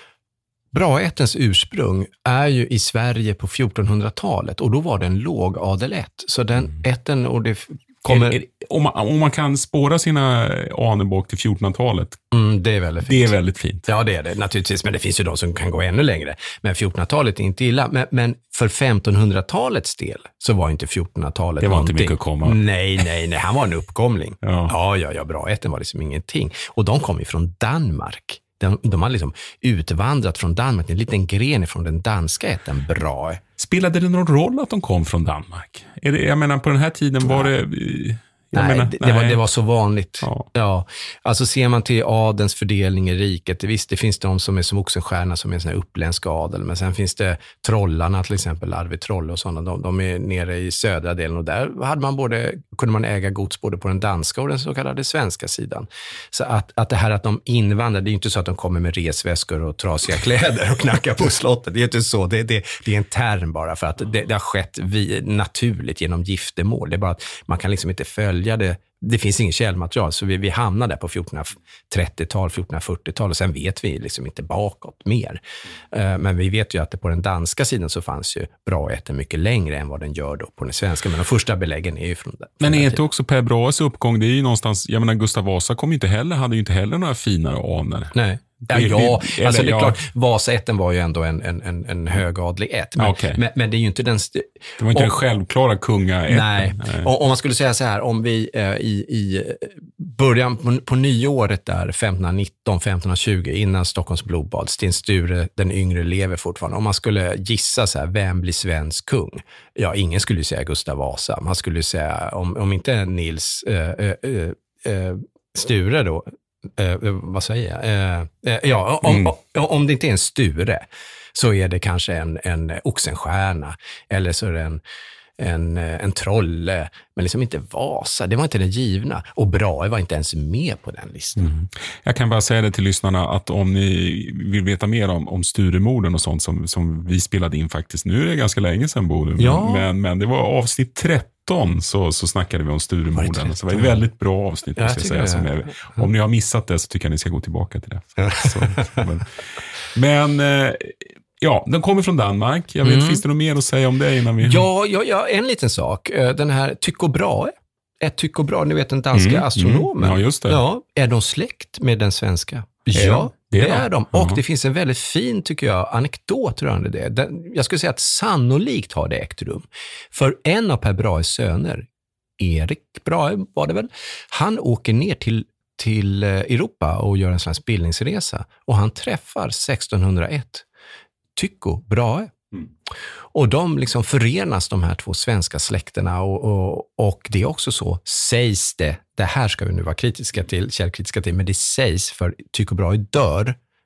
Brahe-ättens ursprung är ju i Sverige på fjortonhundratalet och då var det en låg adelätt. Så den mm. ätten och det kommer... Är, är, om, man, om man kan spåra sina anor bak till fjortonhundratalet. Mm, det är väldigt fint. Det är väldigt fint. Ja, det är det naturligtvis. Men det finns ju de som kan gå ännu längre. Men fjortonhundratalet är inte illa. Men, men för femtonhundratalets del så var inte fjortonhundratalet Det var någonting. Inte mycket att komma. Nej, nej, nej. Han var en uppkomling. ja. ja, ja, ja. Brahe-ätten var liksom ingenting. Och de kom ju från Danmark. De, de har liksom utvandrat från Danmark, en liten gren från den danska ätten Brahe. Spelade det någon roll att de kom från Danmark? Är det, jag menar, på den här tiden var det... Nej, menar, det, det, var, det var så vanligt. Ja. Ja. Alltså ser man till adens fördelning i riket, visst det finns de som är som Oxenstierna som är en sån här uppländsk adel, men sen finns det trollarna till exempel, Arvid Trolle och sådana, de, de är nere i södra delen och där hade man både, kunde man äga gods både på den danska och den så kallade svenska sidan. Så att, att det här att de invandrar, det är ju inte så att de kommer med resväskor och trasiga kläder och knackar på slottet, det är inte så, det, det, det är en term bara för att det, det har skett vi, naturligt genom giftermål, det är bara att man kan liksom inte följa Det, det finns ingen källmaterial så vi, vi hamnar där på fjortonhundratrettiotal, fjortonhundrafyrtiotal och sen vet vi liksom inte bakåt mer. Uh, men vi vet ju att det på den danska sidan så fanns ju Brahe-ätten mycket längre än vad den gör då på den svenska, men de första beläggen är ju från det. Men är inte också Per Brahes uppgång, det är ju någonstans, jag menar Gustav Vasa kom ju inte heller, hade ju inte heller några finare anor. Nej. Ja, ja. Eller, alltså det är ja. klart, Vasaätten var ju ändå en, en, en, en högadlig ätt. Men, okay. men, men det är ju inte den... St- det var inte om, den självklara kungaätten. Nej, nej. Om man skulle säga så här, om vi eh, i, i början på, på nyåret där, femtonhundranitton femtonhundratjugo, innan Stockholms blodbad, Sten Sture, den yngre, lever fortfarande. Om man skulle gissa så här, vem blir svensk kung? Ja, ingen skulle ju säga Gustav Vasa. Man skulle ju säga, om, om inte Nils eh, eh, eh, Sture då, Eh, vad säger jag? Eh, eh, ja, om, mm. om, om det inte är en Sture så är det kanske en, en Oxenstierna eller så är det en, en, en Trolle, men liksom inte Vasa. Det var inte den givna. Och Brahe var inte ens med på den listan. Mm. Jag kan bara säga det till lyssnarna att om ni vill veta mer om, om Sturemorden och sånt som, som vi spelade in faktiskt. Nu är det ganska länge sedan, Bodil. Ja. Men, men det var avsnitt tretton så, så snackade vi om Sturemorden. Så det var ett väldigt bra avsnitt. Jag jag säga, som är, om ni har missat det så tycker jag ni ska gå tillbaka till det. Så, så, men men ja, den kommer från Danmark. Jag vet, mm. finns det något mer att säga om det innan vi... Ja, ja, ja, en liten sak. Den här Tycho Brahe. Ett Tycho Brahe, ni vet den danska mm. astronomen. Mm. Ja, just det. Ja, är de släkt med den svenska? Är ja, det är, det är de. de. Och uh-huh. det finns en väldigt fin, tycker jag, anekdot rörande det. Den, jag skulle säga att sannolikt har det ägt rum. För en av Per Brahes söner, Erik Brahe var det väl, han åker ner till, till Europa och gör en slags bildningsresa. Och han träffar sextonhundraett Tycho Brahe. Mm. Och de liksom förenas, de här två svenska släkterna, och, och, och det är också så, sägs det, det här ska vi nu vara kritiska till, källkritiska till, men det sägs, för Tycho Brahe dör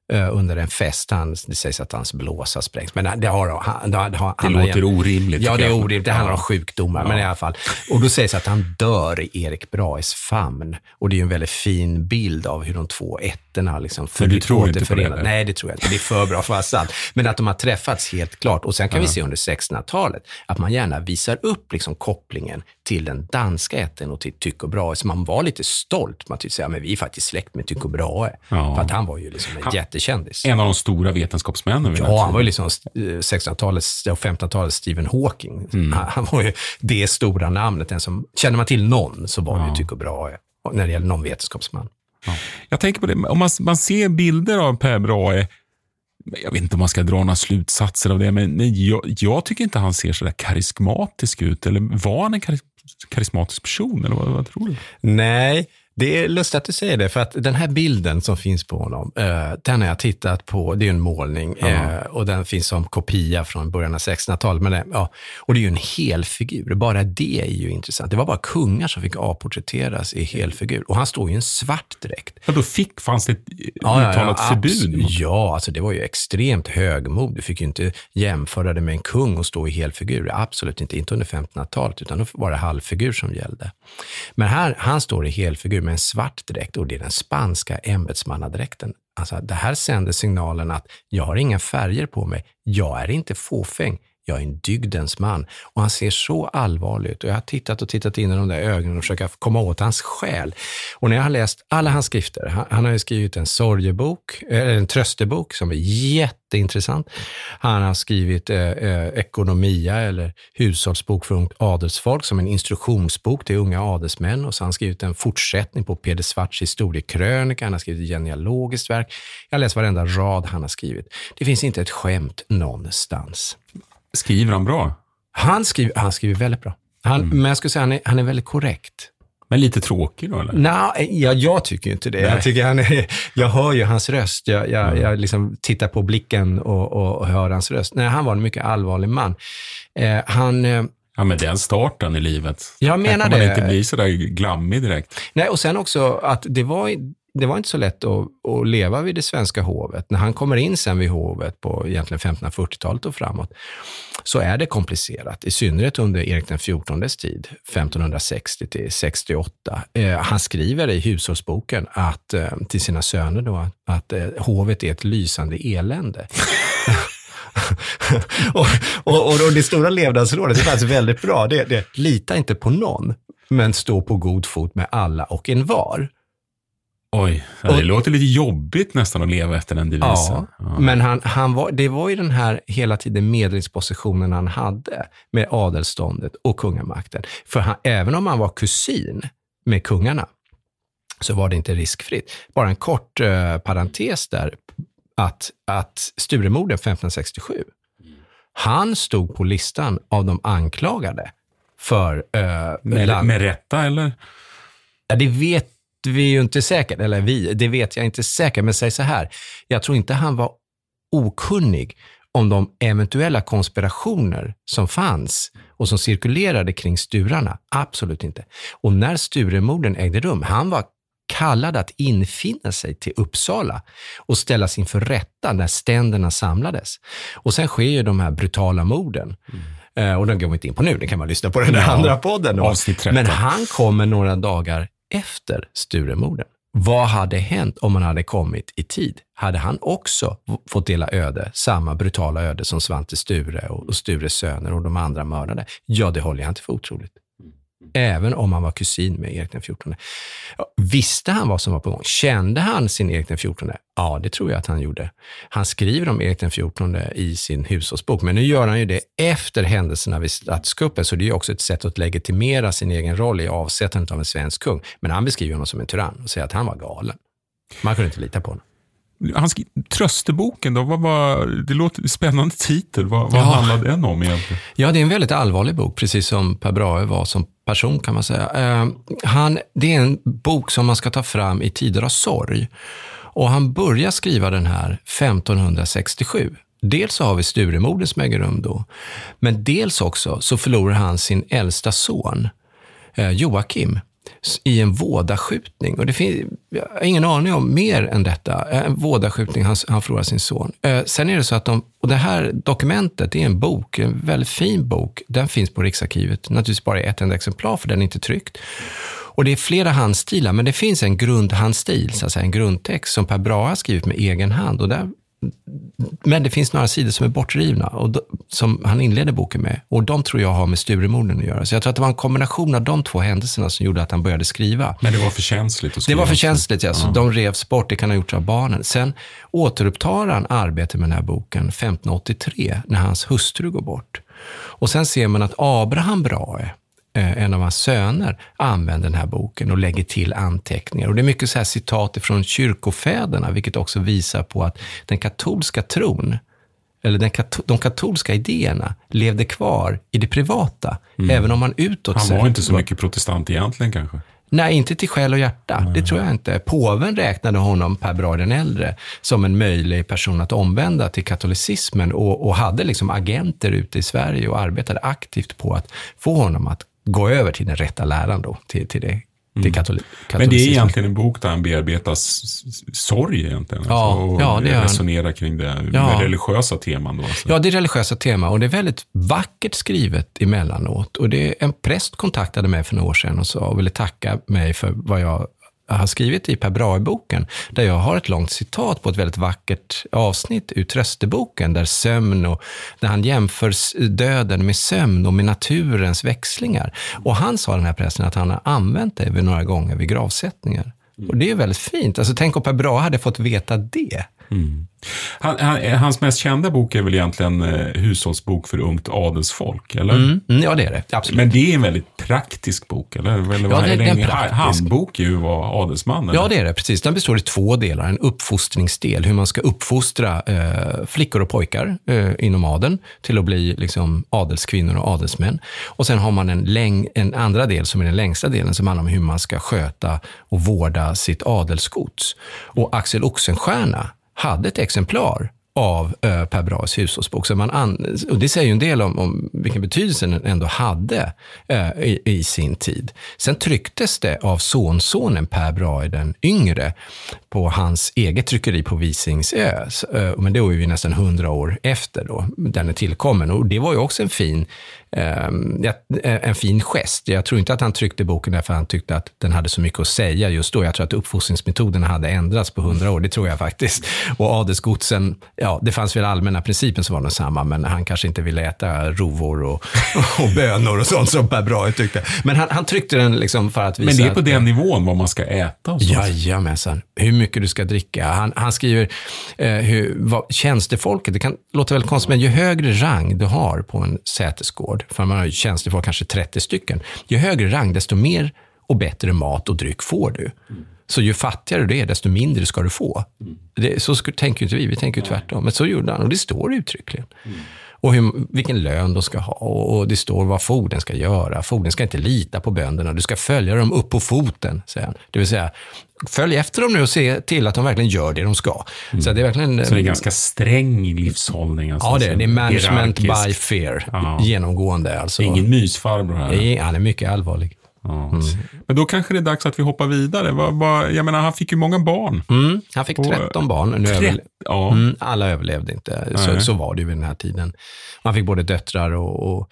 uh, under en fest. Han, det sägs att hans blåsa sprängs. Men det, har, han, det, har, det han låter igen. orimligt. Ja, det är orimligt. Det handlar ja. om sjukdomar. Ja. Men i alla fall. Och då sägs att han dör i Erik Brahes famn. Och det är ju en väldigt fin bild av hur de två ätterna liksom för du tror inte på det? Nej, det tror jag inte. Det är för bra för att vara sant. Men att de har träffats helt klart. Och sen kan ja. vi se under sextonhundratalet att man gärna visar upp liksom kopplingen till den danska ätten och till Tycho Brahe. Så man var lite stolt. Man tyckte säga, men vi är faktiskt släkt med Tycho Brahe. Ja. För att han var ju liksom en han, jättekändis. En av de stora vetenskapsmännen. Ja, han var ju liksom sextonhundratalets och femtonhundratalets Stephen Hawking. Mm. Han, han var ju det stora namnet. Den som, känner man till någon så var det ja. ju Tycho Brahe. När det gäller någon vetenskapsman. Ja. Jag tänker på det, om man, man ser bilder av Per Brahe, jag vet inte om man ska dra några slutsatser av det, men jag, jag tycker inte han ser så där karismatisk ut. Eller var han en karis- karismatisk person? Eller vad, vad tror du? Nej, det är lustigt att du säger det, för att den här bilden som finns på honom, eh, den har jag tittat på, det är en målning eh, och den finns som kopia från början av sextonhundratalet, men det, ja, och det är ju en helfigur, bara det är ju intressant. Det var bara kungar som fick avporträtteras i helfigur, och han står ju i en svart dräkt. Ja, då fick, fanns det ett ja, uttalat ja, ja, förbud? Ja, alltså det var ju extremt högmod. Du fick ju inte jämföra det med en kung och stå i helfigur, absolut inte, inte under femtonhundratalet, utan då var det halvfigur som gällde. Men här, han står i helfigur med en svart dräkt, och det är den spanska ämbetsmannadräkten. Alltså det här sänder signalen att jag har inga färger på mig, jag är inte fåfäng, jag är en dygdens man. Och han ser så allvarlig ut, och jag har tittat och tittat in i de där ögonen och försökt komma åt hans själ. Och när jag har läst alla hans skrifter, han, han har ju skrivit en sorgebok, eller en tröstebok som är jätteintressant. Han har skrivit eh, eh, ekonomia eller hushållsbok för ungt adelsfolk som en instruktionsbok till unga adelsmän, och så har han skrivit en fortsättning på Peder Svarts historiekrönika. Han har skrivit ett genealogiskt verk. Jag har läst varenda rad han har skrivit. Det finns inte ett skämt någonstans. Skriver han bra? Han skriver, han skriver väldigt bra. Han, mm. Men jag skulle säga han är, han är väldigt korrekt. Men lite tråkig då, eller? Nej, ja, jag tycker inte det. Jag, tycker han är, jag hör ju hans röst. Jag, jag, mm. jag liksom tittar på blicken och, och, och hör hans röst. Nej, han var en mycket allvarlig man. Eh, han... Eh, ja, men den starten i livet. Jag menar kan man det. inte bli så där glammig direkt. Nej, och sen också att det var... Det var inte så lätt att, att leva vid det svenska hovet. När han kommer in sen vid hovet på egentligen femtonhundrafyrtiotalet och framåt, så är det komplicerat. I synnerhet under Erik den fjortondes tid, femtonhundrasextio till sextioåtta. Eh, han skriver i hushållsboken att, eh, till sina söner då, att eh, hovet är ett lysande elände. och, och, och, och det stora levnadsrådet är faktiskt väldigt bra. Det, det, lita inte på någon, men stå på god fot med alla och en var. Oj, ja, det och, låter lite jobbigt nästan att leva efter den devisen. Ja, ja. Men han, han var, det var ju den här hela tiden medlingspositionen han hade med adelståndet och kungamakten. För han, även om han var kusin med kungarna, så var det inte riskfritt. Bara en kort eh, parentes där, att, att Sturemorden femtonhundrasextiosju, han stod på listan av de anklagade för... Eh, med, land... med rätta, eller? Ja, det vet vi är ju inte säkert, eller vi, det vet jag inte säkert, men säg så här, jag tror inte han var okunnig om de eventuella konspirationer som fanns och som cirkulerade kring Sturarna, absolut inte. Och när Sturemorden ägde rum, han var kallad att infinna sig till Uppsala och ställas inför rätta när ständerna samlades. Och sen sker ju de här brutala morden. Mm. Uh, och den går vi inte in på nu, det kan man lyssna på den där ja, andra podden. Men han kommer några dagar efter Sturemorden. Vad hade hänt om han hade kommit i tid? Hade han också fått dela öde, samma brutala öde som Svante Sture och Stures söner och de andra mördade? Ja, det håller jag inte för otroligt. Även om han var kusin med Erik den fjortonde. Visste han vad som var på gång? Kände han sin Erik den fjortonde? Ja, det tror jag att han gjorde. Han skriver om Erik den fjortonde i sin hushållsbok, men nu gör han ju det efter händelserna vid statskuppen, så det är också ett sätt att legitimera sin egen roll i avsättandet av en svensk kung. Men han beskriver honom som en tyrann och säger att han var galen. Man kunde inte lita på honom. Han skrev trösteboken då, vad var, det låter spännande titel, vad, vad ja. handlade den om egentligen? Ja, det är en väldigt allvarlig bok, precis som Per Brahe var som person, kan man säga. Uh, han, det är en bok som man ska ta fram i tider av sorg, och han börjar skriva den här femtonhundrasextiosju. Dels så har vi Sturemorden som äger rum då, men dels också så förlorar han sin äldsta son, uh, Joakim, i en vådaskjutning. Och det finns, jag har ingen aning om mer än detta. En vådaskjutning, han, han förlorar sin son. Eh, sen är det så att de, och det här dokumentet är en bok, en väldigt fin bok. Den finns på Riksarkivet. Naturligtvis bara ett enda exemplar, för den är inte tryckt. Och det är flera handstilar, men det finns en grundhandstil, så att säga, en grundtext som Per Brahe har skrivit med egen hand. Och där, men det finns några sidor som är bortrivna och då, som han inleder boken med. Och de tror jag har med Sturemorden att göra. Så jag tror att det var en kombination av de två händelserna som gjorde att han började skriva. Men det var för känsligt att skriva. Det var för känsligt, ja. Så ja. De revs bort, det kan ha gjort av barnen. Sen återupptar han arbetet med den här boken femton åttiotre när hans hustru går bort. Och sen ser man att Abraham Brahe, en av hans söner, använder den här boken och lägger till anteckningar. Och det är mycket så här citat från kyrkofäderna, vilket också visar på att den katolska tron, eller den kato- de katolska idéerna levde kvar i det privata, mm. även om man utåt... Han var inte så mycket protestant egentligen kanske? Nej, inte till själ och hjärta. Nej. Det tror jag inte. Påven räknade honom, Per Brahe den äldre, som en möjlig person att omvända till katolicismen och, och hade liksom agenter ute i Sverige och arbetade aktivt på att få honom att gå över till den rätta läran då, till, till det. Till katoli- Men det är egentligen en bok där han bearbetar sorg egentligen. Ja, alltså, och ja, det resonerar kring det ja. med religiösa teman då. Alltså. Ja, det är religiösa tema och det är väldigt vackert skrivet emellanåt. Och det är en präst kontaktade mig för några år sedan och sa och ville tacka mig för vad jag har skrivit i Per Brahe-boken, där jag har ett långt citat på ett väldigt vackert avsnitt ur Trösteboken, där sömn och där han jämför döden med sömn och med naturens växlingar. Och han sa, den här prästen, att han har använt det vid några gånger vid gravsättningar. Och det är väldigt fint. Alltså, tänk om Per Brahe hade fått veta det. Mm. Han, han, hans mest kända bok är väl egentligen eh, hushållsbok för ungt adelsfolk, eller? Mm, ja, det är det. Absolut. Men det är en väldigt praktisk bok, eller? eller ja, det, är det är en praktisk. Handbok är ju vad adelsman, eller? Ja, det är det, precis. Den består i två delar. En uppfostringsdel, hur man ska uppfostra eh, flickor och pojkar eh, inom adeln till att bli liksom, adelskvinnor och adelsmän. Och sen har man en, läng- en andra del som är den längsta delen, som handlar om hur man ska sköta och vårda sitt adelsgods. Och Axel Oxenstierna hade ett exemplar av uh, Per Brahes hushållsbok. Så man an- och det säger ju en del om, om vilken betydelse den ändå hade uh, i, i sin tid. Sen trycktes det av sonsonen Per Brahe den yngre på hans eget tryckeri på Visingsö. Uh, men det var ju nästan hundra år efter då den är tillkommen. Och det var ju också en fin Um, en fin gest. Jag tror inte att han tryckte boken därför han tyckte att den hade så mycket att säga just då. Jag tror att uppfostringsmetoderna hade ändrats på hundra år, det tror jag faktiskt. Och adelsgodsen, ja, det fanns väl allmänna principen som var den samma, men han kanske inte ville äta rovor och, och bönor och sånt som Per Brahe tyckte. Men han, han tryckte den liksom för att visa. Men det är på att, den nivån vad man ska äta och så. Jajamensan, hur mycket du ska dricka. Han, han skriver eh, hur, vad, tjänstefolket, det kan låta väl konstigt, men ju högre rang du har på en sätesgård, för man har ju tjänstefolk kanske trettio stycken, ju högre rang desto mer och bättre mat och dryck får du. Mm. Så ju fattigare du är, desto mindre ska du få. Mm. Det, så sk- tänker ju inte vi, vi tänker ju tvärtom. Men så gjorde han, och det står uttryckligen. Mm. Och hur, vilken lön de ska ha, och det står vad fogden ska göra. Fogden ska inte lita på bönderna, du ska följa dem upp på foten, säger han. Det vill säga, följ efter dem nu och se till att de verkligen gör det de ska. Mm. Så det är verkligen, så det är ganska sträng livshållning. Alltså, ja, det är, det är management hierarkisk. By fear, ja. Genomgående. Alltså. Ingen mysfarbror här. Nej, han är mycket allvarlig. Ja. Mm. Men då kanske det är dags att vi hoppar vidare. Var, var, jag menar, han fick ju många barn. Mm, han fick tretton och, barn. Nu trett, överle- ja. mm, alla överlevde inte. Så, så var det ju vid den här tiden. Han fick både döttrar och, och,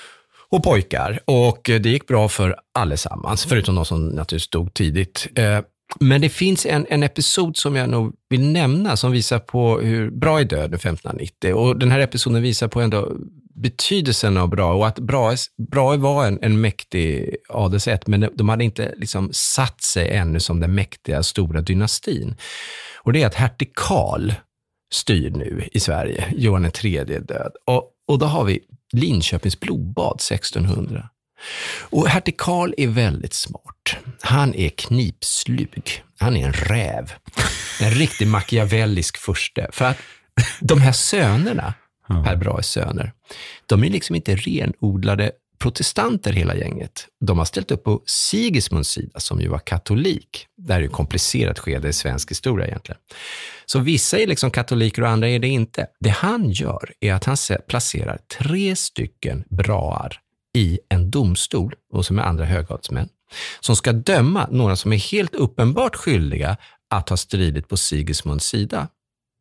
och pojkar. Och det gick bra för allesammans, förutom de som naturligtvis dog tidigt. Eh, Men det finns en, en episod som jag nog vill nämna som visar på hur Brahe är död femtonhundranittio. Och den här episoden visar på ändå betydelsen av Brahe och att Brahe, Brahe var en, en mäktig adelsätt, men de hade inte liksom satt sig ännu som den mäktiga stora dynastin. Och det är att hertig Karl styr nu i Sverige. Johan den tredje är död. Och, och då har vi Linköpings blodbad sextonhundra. Och hertig Karl är väldigt smart. Han är knipslug. Han är en räv. En riktig machiavellisk furste. För att de här sönerna, ja. Per Brahes söner, de är liksom inte renodlade protestanter hela gänget. De har ställt upp på Sigismunds sida som ju var katolik. Det här är ju ett komplicerat skede i svensk historia egentligen. Så vissa är liksom katoliker och andra är det inte. Det han gör är att han placerar tre stycken Braher i en domstol och som är andra högadelsmän. som ska döma några som är helt uppenbart skyldiga att ha stridit på Sigismunds sida.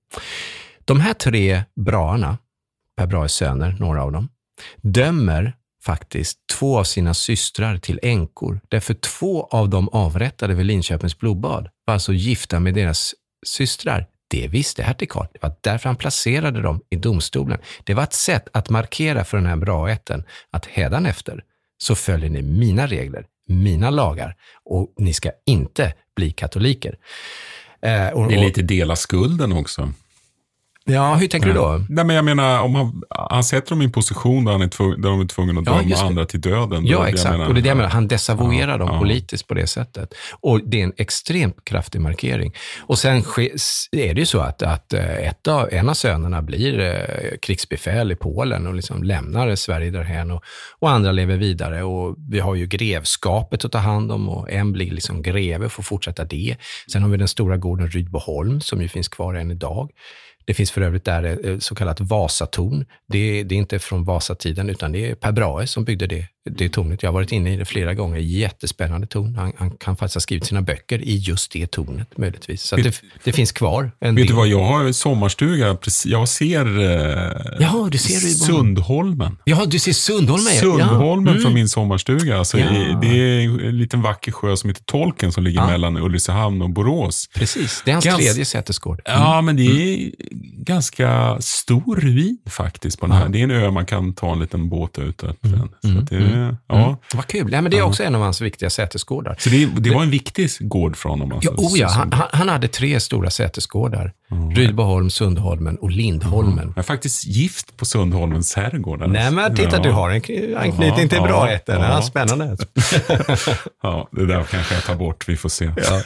De här tre braarna, Per Brahes söner, några av dem, dömer faktiskt två av sina systrar till änkor. Därför två av dem avrättade vid Linköpings blodbad var alltså gifta med deras systrar. Det visste hertig Karl. Det var därför han placerade dem i domstolen. Det var ett sätt att markera för den här braätten att hädanefter så följer ni mina regler, mina lagar, och ni ska inte bli katoliker. Eh, och, och, det är lite dela skulden också. Ja, hur tänker ja. du då? Nej, men jag menar, om han, han sätter dem i en position där, han är tvungen, där de är tvungna att döma ja, andra till döden. Ja, då, exakt. Menar, och det är det jag menar. Han desavouerar ja, dem ja. politiskt på det sättet. Och det är en extremt kraftig markering. Och sen är det ju så att, att ett av, en av sönerna blir eh, krigsbefäl i Polen och liksom lämnar Sverige därhän, och, och andra lever vidare. Och vi har ju grevskapet att ta hand om, och en blir liksom greve, får fortsätta det. Sen har vi den stora gården Rydboholm som ju finns kvar än idag. Det finns för övrigt där så kallat Vasatorn. Det, det är inte från Vasatiden, utan det är Per Brahe som byggde det, det tornet. Jag har varit inne i det flera gånger. Jättespännande torn. Han, han kan faktiskt ha skrivit sina böcker i just det tornet möjligtvis. Så att det, det finns kvar. En vet del. du vad, jag har sommarstuga. Jag ser, eh, ja, du ser Sundholmen. Ja, du ser Sundholmen. Sundholmen ja. från min sommarstuga. Alltså, ja. Det är en liten vacker sjö som heter Tolken som ligger ja. mellan Ulricehamn och Borås. Precis, det är hans Gans... tredje sätesgård. Mm. Ja, men det är ganska stor ruin faktiskt på den här. Ja. Det är en ö man kan ta en liten båt ut. Mm. Så mm. att det, mm. ja. Mm. Vad kul. Ja, men det är också en av hans viktiga sätesgårdar. Så det, det var en viktig gård från honom? Alltså. Ja, oh ja. Han, han hade tre stora sätesgårdar. Mm. Rydboholm, Sundholmen och Lindholmen. Mm. Jag är faktiskt gift på Sundholmens herrgård. Nej, men titta, ja. du har en anknytning till bra ett. Ja. Ja, spännande. Ja, det där kanske jag tar bort. Vi får se. Ja.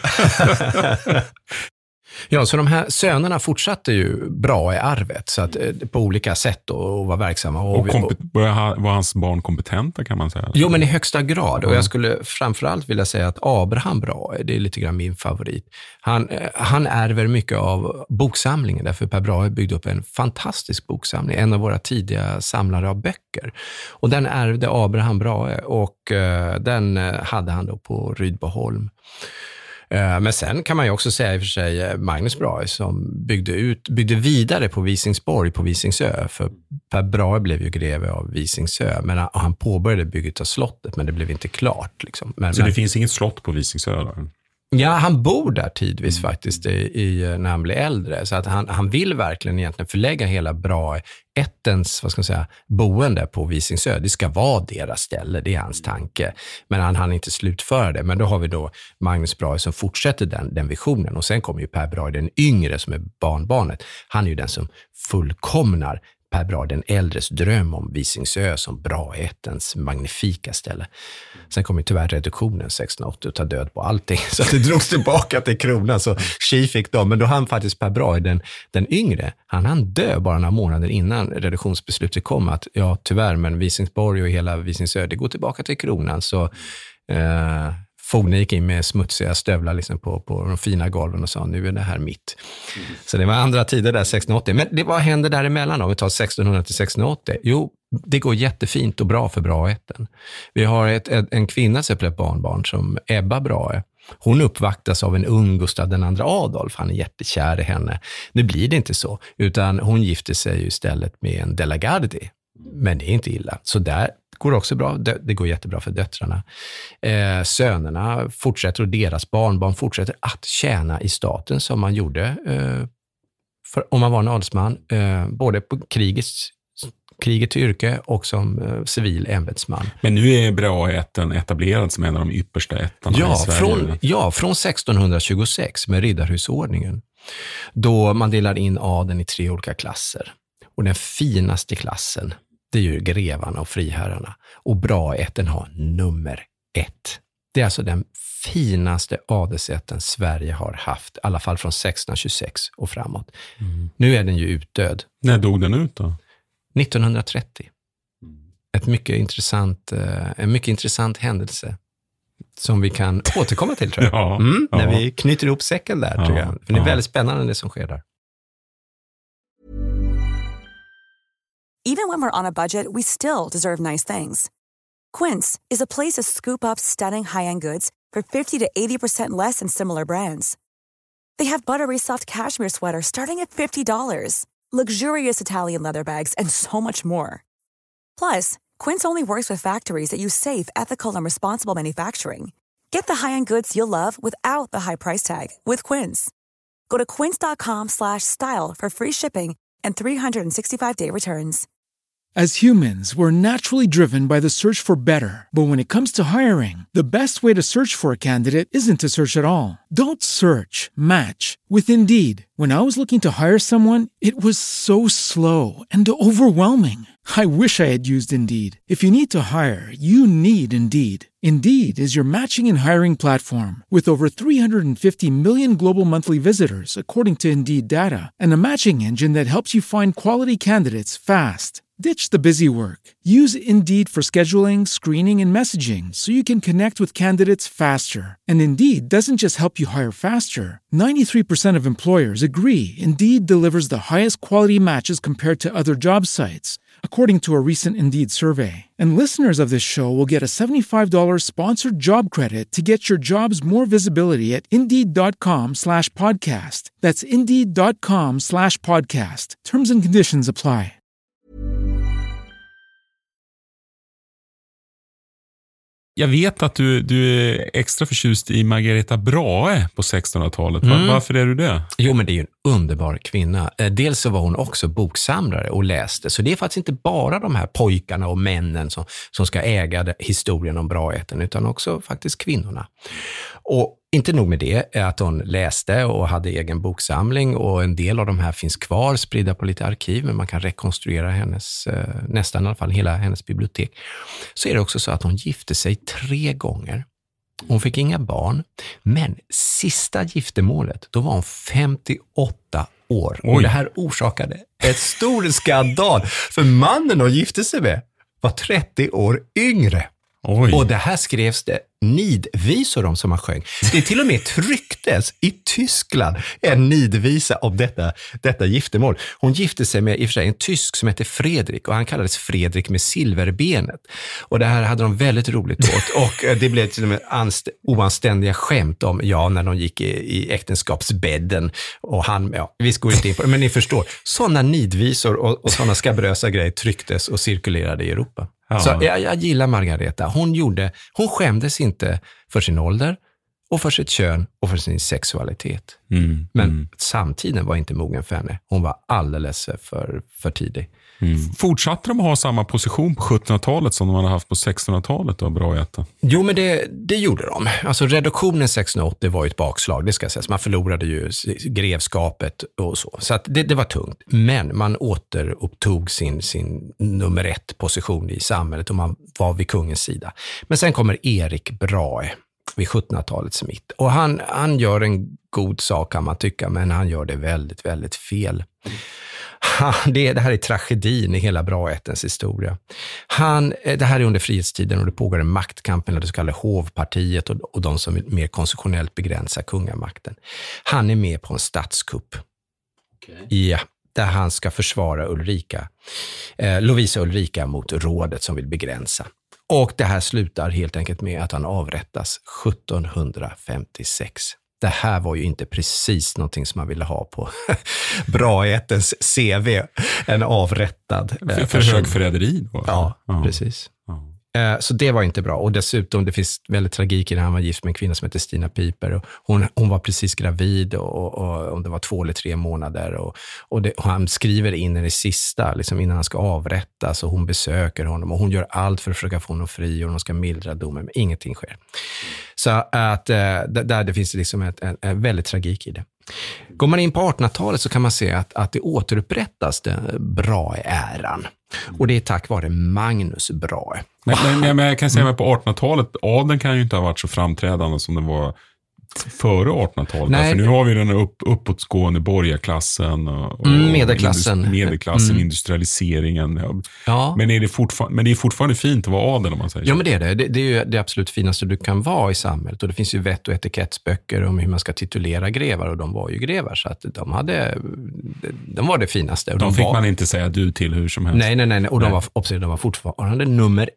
Ja, så de här sönerna fortsatte ju bra i arvet, så att på olika sätt och var verksamma. Och, och kompet- var hans barn kompetenta, kan man säga? Jo, men i högsta grad. Och jag skulle framförallt vilja säga att Abraham Brahe, det är lite grann min favorit. Han, han ärver mycket av boksamlingen, därför Per Brahe byggde upp en fantastisk boksamling, en av våra tidiga samlare av böcker. Och den ärvde Abraham Brahe, och uh, den hade han då på Rydboholm. Men sen kan man ju också säga i och för sig Magnus Brahe som byggde, ut, byggde vidare på Visingsborg på Visingsö. För Per Brahe blev ju greve av Visingsö, men han påbörjade bygget av slottet, men det blev inte klart. Liksom. Men, Så det men, finns inget slott på Visingsö då? Ja, han bor där tidvis mm. faktiskt i, i, när han blir äldre. Så att han, han vill verkligen egentligen förlägga hela Brahe-ättens, vad ska man säga, boende på Visingsö. Det ska vara deras ställe, det är hans tanke. Men han hann inte slutföra det. Men då har vi då Magnus Brahe som fortsätter den, den visionen. Och sen kommer ju Per Brahe, den yngre som är barnbarnet. Han är ju den som fullkomnar Per Brahe den äldres dröm om Visingsö som Brahe-ättens magnifika ställe. Sen kom ju tyvärr reduktionen sextonhundraåttio och ta död på allting. Så att det drogs tillbaka till kronan, så Tji fick dem. Men då han faktiskt Per Brahe, den, den yngre, han han dö bara några månader innan reduktionsbeslutet kom. Att ja, tyvärr, men Visingsborg och hela Visingsö, det går tillbaka till kronan. Så eh, Fogden gick in med smutsiga stövlar liksom på, på de fina golven och sa, nu är det här mitt. Mm. Så det var andra tider där, sextonhundraåttio. Men det, vad hände däremellan om vi tar sextonhundra till sextonhundraåttio? Jo, det går jättefint och bra för Brahe-ätten. Vi har ett, ett, en kvinna som är ett barnbarn som Ebba Brahe. Hon uppvaktas av en ung Gustav den andra Adolf. Han är jättekär i henne. Nu blir det inte så, utan hon gifter sig ju istället med en De la Gardie. Men det är inte illa. Så där går också bra. Det går jättebra för döttrarna. Eh, sönerna fortsätter och deras barnbarn fortsätter att tjäna i staten som man gjorde eh, för, om man var en adelsman. Eh, både på krigets, kriget till yrke och som eh, civil ämbetsman. Men nu är Brahe-ätten etablerad som en av de yppersta ättarna ja, i Sverige. Från, ja, från sextonhundratjugosex med riddarhusordningen. Då man delar in adeln i tre olika klasser. Och den finaste klassen, det är ju grevarna och friherrarna. Och Brahe-ätten har nummer ett. Det är alltså den finaste adelsätten Sverige har haft. I alla fall från sextonhundratjugosex och framåt. Mm. Nu är den ju utdöd. När dog den ut då? nittonhundratrettio. Ett mycket intressant, en mycket intressant händelse. Som vi kan återkomma till, tror jag. ja, mm, ja. När vi knyter ihop säcken där, ja, tror jag. För det är ja. väldigt spännande det som sker där. Even when we're on a budget, we still deserve nice things. Quince is a place to scoop up stunning high-end goods for fifty to eighty percent less than similar brands. They have buttery soft cashmere sweaters starting at fifty dollars, luxurious Italian leather bags, and so much more. Plus, Quince only works with factories that use safe, ethical, and responsible manufacturing. Get the high-end goods you'll love without the high price tag with Quince. Go to quince.com slash style for free shipping and three sixty-five day returns. As humans, we're naturally driven by the search for better. But when it comes to hiring, the best way to search for a candidate isn't to search at all. Don't search, match with Indeed. When I was looking to hire someone, it was so slow and overwhelming. I wish I had used Indeed. If you need to hire, you need Indeed. Indeed is your matching and hiring platform with over three hundred fifty million global monthly visitors, according to Indeed data, and a matching engine that helps you find quality candidates fast. Ditch the busy work. Use Indeed for scheduling, screening, and messaging so you can connect with candidates faster. And Indeed doesn't just help you hire faster. ninety-three percent of employers agree Indeed delivers the highest quality matches compared to other job sites, according to a recent Indeed survey. And listeners of this show will get a seventy-five dollars sponsored job credit to get your jobs more visibility at Indeed.com slash podcast. That's Indeed.com slash podcast. Terms and conditions apply. Jag vet att du, du är extra förtjust i Margareta Brahe på sextonhundratalet. Var, mm. Varför är du det? Jo, men det är ju en underbar kvinna. Dels så var hon också boksamlare och läste. Så det är faktiskt inte bara de här pojkarna och männen som, som ska äga historien om Braheätten, utan också faktiskt kvinnorna. Och inte nog med det, att hon läste och hade egen boksamling, och en del av de här finns kvar spridda på lite arkiv, men man kan rekonstruera hennes, nästan i alla fall hela hennes bibliotek. Så är det också så att hon gifte sig tre gånger. Hon fick inga barn, men sista giftermålet, då var hon femtioåtta år. Oj. Och det här orsakade ett stor skandal, för mannen hon gifte sig med var trettio år yngre. Oj. Och det här skrevs det nidvisor om som man sjöng. Det är till och med trycktes i Tyskland en nidvisa om detta, detta giftermål. Hon gifte sig med i och för sig en tysk som heter Fredrik, och han kallades Fredrik med silverbenet. Och det här hade de väldigt roligt åt, och det blev till och med anst- oanständiga skämt om, ja, när de gick i, i äktenskapsbädden, och han, ja, vi går inte in på det, men ni förstår, sådana nidvisor och, och sådana skabrösa grejer trycktes och cirkulerade i Europa. Ja. Så jag, jag gillar Margareta. Hon gjorde, hon skämdes inte för sin ålder och för sitt kön och för sin sexualitet. Mm, Men mm. samtiden var inte mogen för henne. Hon var alldeles för, för tidig. Mm. Fortsatte de ha samma position på sjuttonhundratalet som de hade haft på sextonhundratalet då, Braheätten? Jo, men det, det gjorde de. Alltså reduktionen sextonhundraåttio var ju ett bakslag, det ska sägas. Man förlorade ju grevskapet och så. Så att det, det var tungt. Men man återupptog sin, sin nummer ett position i samhället, och man var vid kungens sida. Men sen kommer Erik Brahe vid sjuttonhundratalets mitt. Och han, han gör en god sak, kan man tycka, men han gör det väldigt, väldigt fel. Han, det, det här är tragedin i hela Braheättens historia. Han, det här är under frihetstiden, och det pågår en maktkamp mellan det så kallade hovpartiet och, och de som vill mer konstitutionellt begränsa kungamakten. Han är med på en statskupp. Okay. Ja, där han ska försvara Ulrika, eh, Lovisa Ulrika mot rådet som vill begränsa. Och det här slutar helt enkelt med att han avrättas sjuttonhundrafemtiosex. Det här var ju inte precis någonting som man ville ha på Braheättens C V. En avrättad För, för högförräderi då? Ja, ja, precis. Ja. Så det var inte bra. Och dessutom, det finns väldigt tragik i det. Han var gift med en kvinna som heter Stina Piper. Och hon, hon var precis gravid, och, och, och det var två eller tre månader. Och, och, det, och han skriver in i det sista, liksom innan han ska avrättas. Och hon besöker honom. Och hon gör allt för att försöka få honom fri. Och de ska mildra domen, men ingenting sker. Så att där det finns liksom ett, en, en väldigt tragik i det. Går man in på artonhundratalet så kan man se att, att det återupprättas den Brahe-äran. Och det är tack vare Magnus Brahe. Men, men, men jag kan säga att på artonhundratalet, adeln kan ju inte ha varit så framträdande som det var före artonhundratalet. Nej. För nu har vi den upp, uppåtgående borgarklassen och, och medelklassen, medelklassen mm. industrialiseringen. Ja. Men, är det fortfarande, men det är fortfarande fint att vara adel, om man säger så. Ja, men det är det. det. Det är ju det absolut finaste du kan vara i samhället. Och det finns ju vett- och etikettsböcker om hur man ska titulera grevar, och de var ju grevar, så att de hade, de var det finaste. Och de, de fick var, man inte säga du till hur som helst. Nej, nej, nej. Och nej. De, var, observer, de var fortfarande nummer ett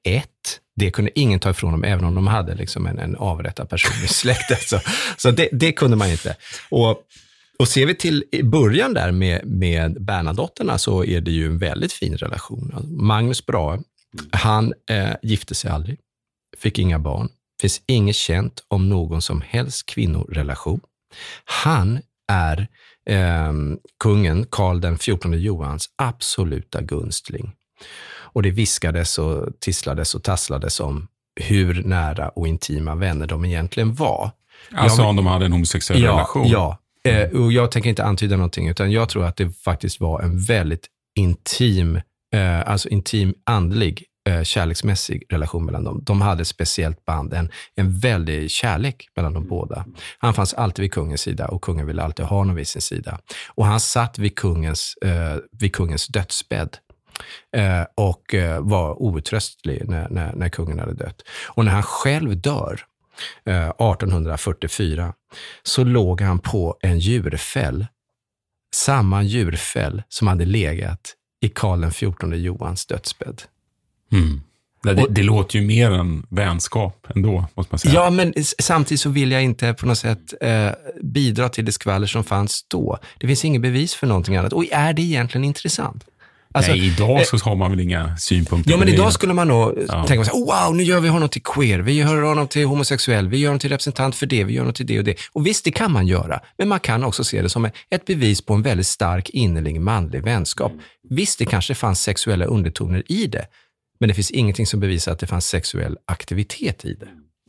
Det kunde ingen ta ifrån dem, även om de hade liksom en, en avrättad person i släkten. Så, så det, det kunde man inte. Och, och ser vi till i början där med, med Bernadotterna, så är det ju en väldigt fin relation. Alltså Magnus Brahe, han eh, gifte sig aldrig, fick inga barn. Finns inget känt om någon som helst kvinnorelation. Han är eh, kungen Karl den fjortonde Johans absoluta gunstling. Och det viskades och tisslades och tasslades om hur nära och intima vänner de egentligen var. Alltså jag, om de hade en homosexuell ja, relation? Ja, eh, och jag tänker inte antyda någonting, utan jag tror att det faktiskt var en väldigt intim, eh, alltså intim andlig, eh, kärleksmässig relation mellan dem. De hade ett speciellt band, en, en väldig kärlek mellan de båda. Han fanns alltid vid kungens sida och kungen ville alltid ha honom vid sin sida. Och han satt vid kungens, eh, vid kungens dödsbädd. Eh, och eh, var outröstlig när, när, när kungen hade dött. Och när han själv dör eh, arton fyrtiofyra, så låg han på en djurfäll, samma djurfäll som hade legat i Karl den fjortonde Johans dödsbädd. Mm. Det, det, det låter ju mer än vänskap ändå, måste man säga. Ja, men samtidigt så vill jag inte på något sätt eh, bidra till det skvaller som fanns då. Det finns inget bevis för någonting annat. Och är det egentligen intressant? Alltså, nej, idag så har man väl inga synpunkter. Ja, men idag det. skulle man nog ja. tänka så här, oh, wow, nu gör vi honom till queer, vi gör honom till homosexuell, vi gör honom till representant för det, vi gör honom till det och det. Och visst, det kan man göra, men man kan också se det som ett bevis på en väldigt stark innerlig manlig vänskap. Visst, det kanske fanns sexuella undertoner i det, men det finns ingenting som bevisar att det fanns sexuell aktivitet i det.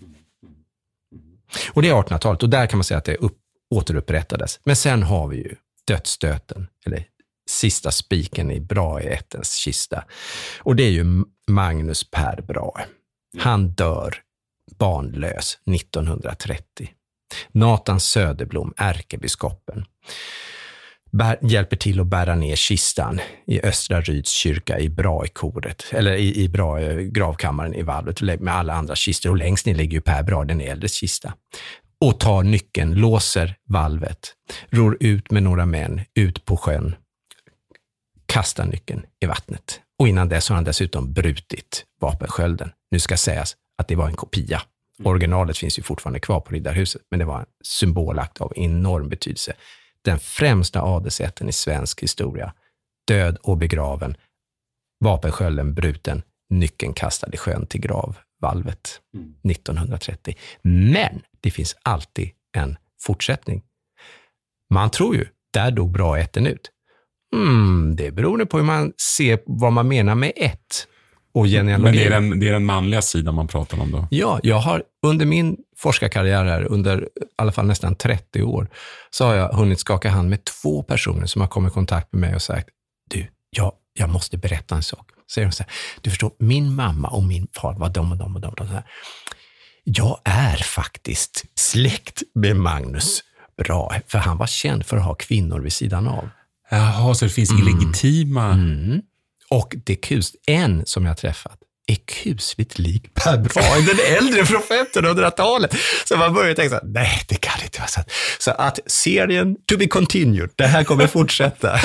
Och det är artonhundratalet, och där kan man säga att det upp, återupprättades. Men sen har vi ju dödsstöten, eller sista spiken i Brahe-ättens kista. Och det är ju Magnus Per Brahe. Han dör barnlös nittonhundratrettio. Nathan Söderblom, ärkebiskopen, bär, hjälper till att bära ner kistan i Östra Ryds kyrka i Brahe-koret, eller i, i Brahe, gravkammaren i valvet med alla andra kistor. Och längst ner ligger ju Per Brahe, den äldres kista. Och tar nyckeln, låser valvet, ror ut med några män ut på sjön, kastar nyckeln i vattnet. Och innan dess har han dessutom brutit vapenskölden. Nu ska sägas att det var en kopia. Originalet finns ju fortfarande kvar på Riddarhuset, men det var en symbolakt av enorm betydelse. Den främsta adelsätten i svensk historia. Död och begraven, vapenskölden bruten, nyckeln kastad i sjön till gravvalvet nittonhundratrettio. Men det finns alltid en fortsättning. Man tror ju, där dog Brahe-ätten ut. Mm, det beror på hur man ser vad man menar med ett. Och genealogi. Men det är, den, det är den manliga sidan man pratar om då? Ja, jag har under min forskarkarriär här, under i alla fall nästan trettio år, så har jag hunnit skaka hand med två personer som har kommit i kontakt med mig och sagt, du, jag, jag måste berätta en sak. Säger de så här, du förstår, min mamma och min far var de och de och de. Och de så här. Jag är faktiskt släkt med Magnus Brahe, för han var känd för att ha kvinnor vid sidan av. Jaha, så det finns mm. illegitima... Mm. Och det kus, en som jag träffat är kusligt lik Per Brahe, den äldre från femtonhundratalet. Så man börjar tänka så här, nej, det kan inte vara så. Så att serien to be continued, det här kommer fortsätta.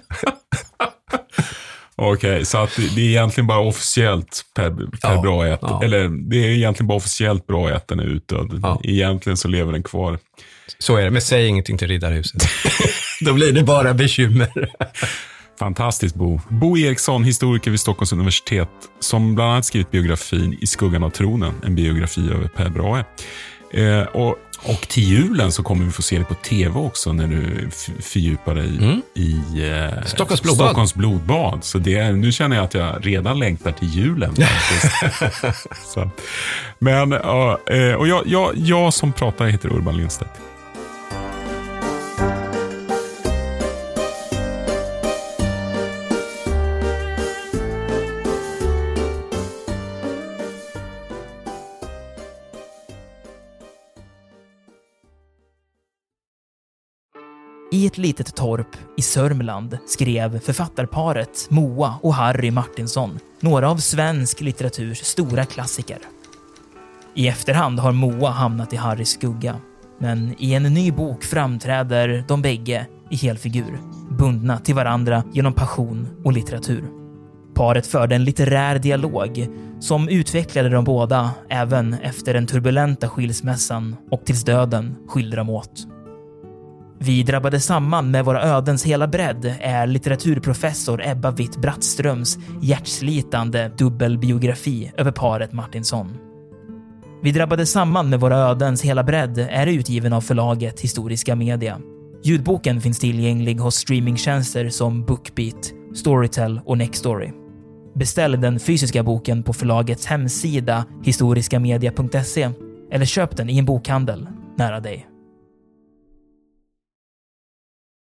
Okej, okay, så att det är egentligen bara officiellt Per, per ja, Brahe-ätten, ja. Eller det är egentligen bara officiellt Brahe-ätten är utdöd. Ja. Egentligen så lever den kvar. Så är det, men säg ingenting till Riddarhuset. Då blir det bara bekymmer. Fantastiskt, Bo. Bo Eriksson, historiker vid Stockholms universitet, som bland annat skrivit biografin I skuggan av tronen, en biografi över Per Brahe. Eh, och, och till julen så kommer vi få se det på tv också när du f- fördjupar dig mm. i eh, Stockholms blodbad. Stockholms blodbad. Så det, nu känner jag att jag redan längtar till julen. Så. Men, uh, och jag, jag, jag som pratar heter Urban Lindstedt. I ett litet torp i Sörmland skrev författarparet Moa och Harry Martinsson några av svensk litteraturs stora klassiker. I efterhand har Moa hamnat i Harrys skugga, men i en ny bok framträder de bägge i helfigur, bundna till varandra genom passion och litteratur. Paret förde en litterär dialog som utvecklade de båda även efter den turbulenta skilsmässan och tills döden skilde dem åt. Vi drabbade samman med våra ödens hela bredd är litteraturprofessor Ebba Witt-Brattströms hjärtslitande dubbelbiografi över paret Martinsson. Vi drabbade samman med våra ödens hela bredd är utgiven av förlaget Historiska Media. Ljudboken finns tillgänglig hos streamingtjänster som Bookbeat, Storytel och Nextory. Beställ den fysiska boken på förlagets hemsida historiskamedia punkt se eller köp den i en bokhandel nära dig.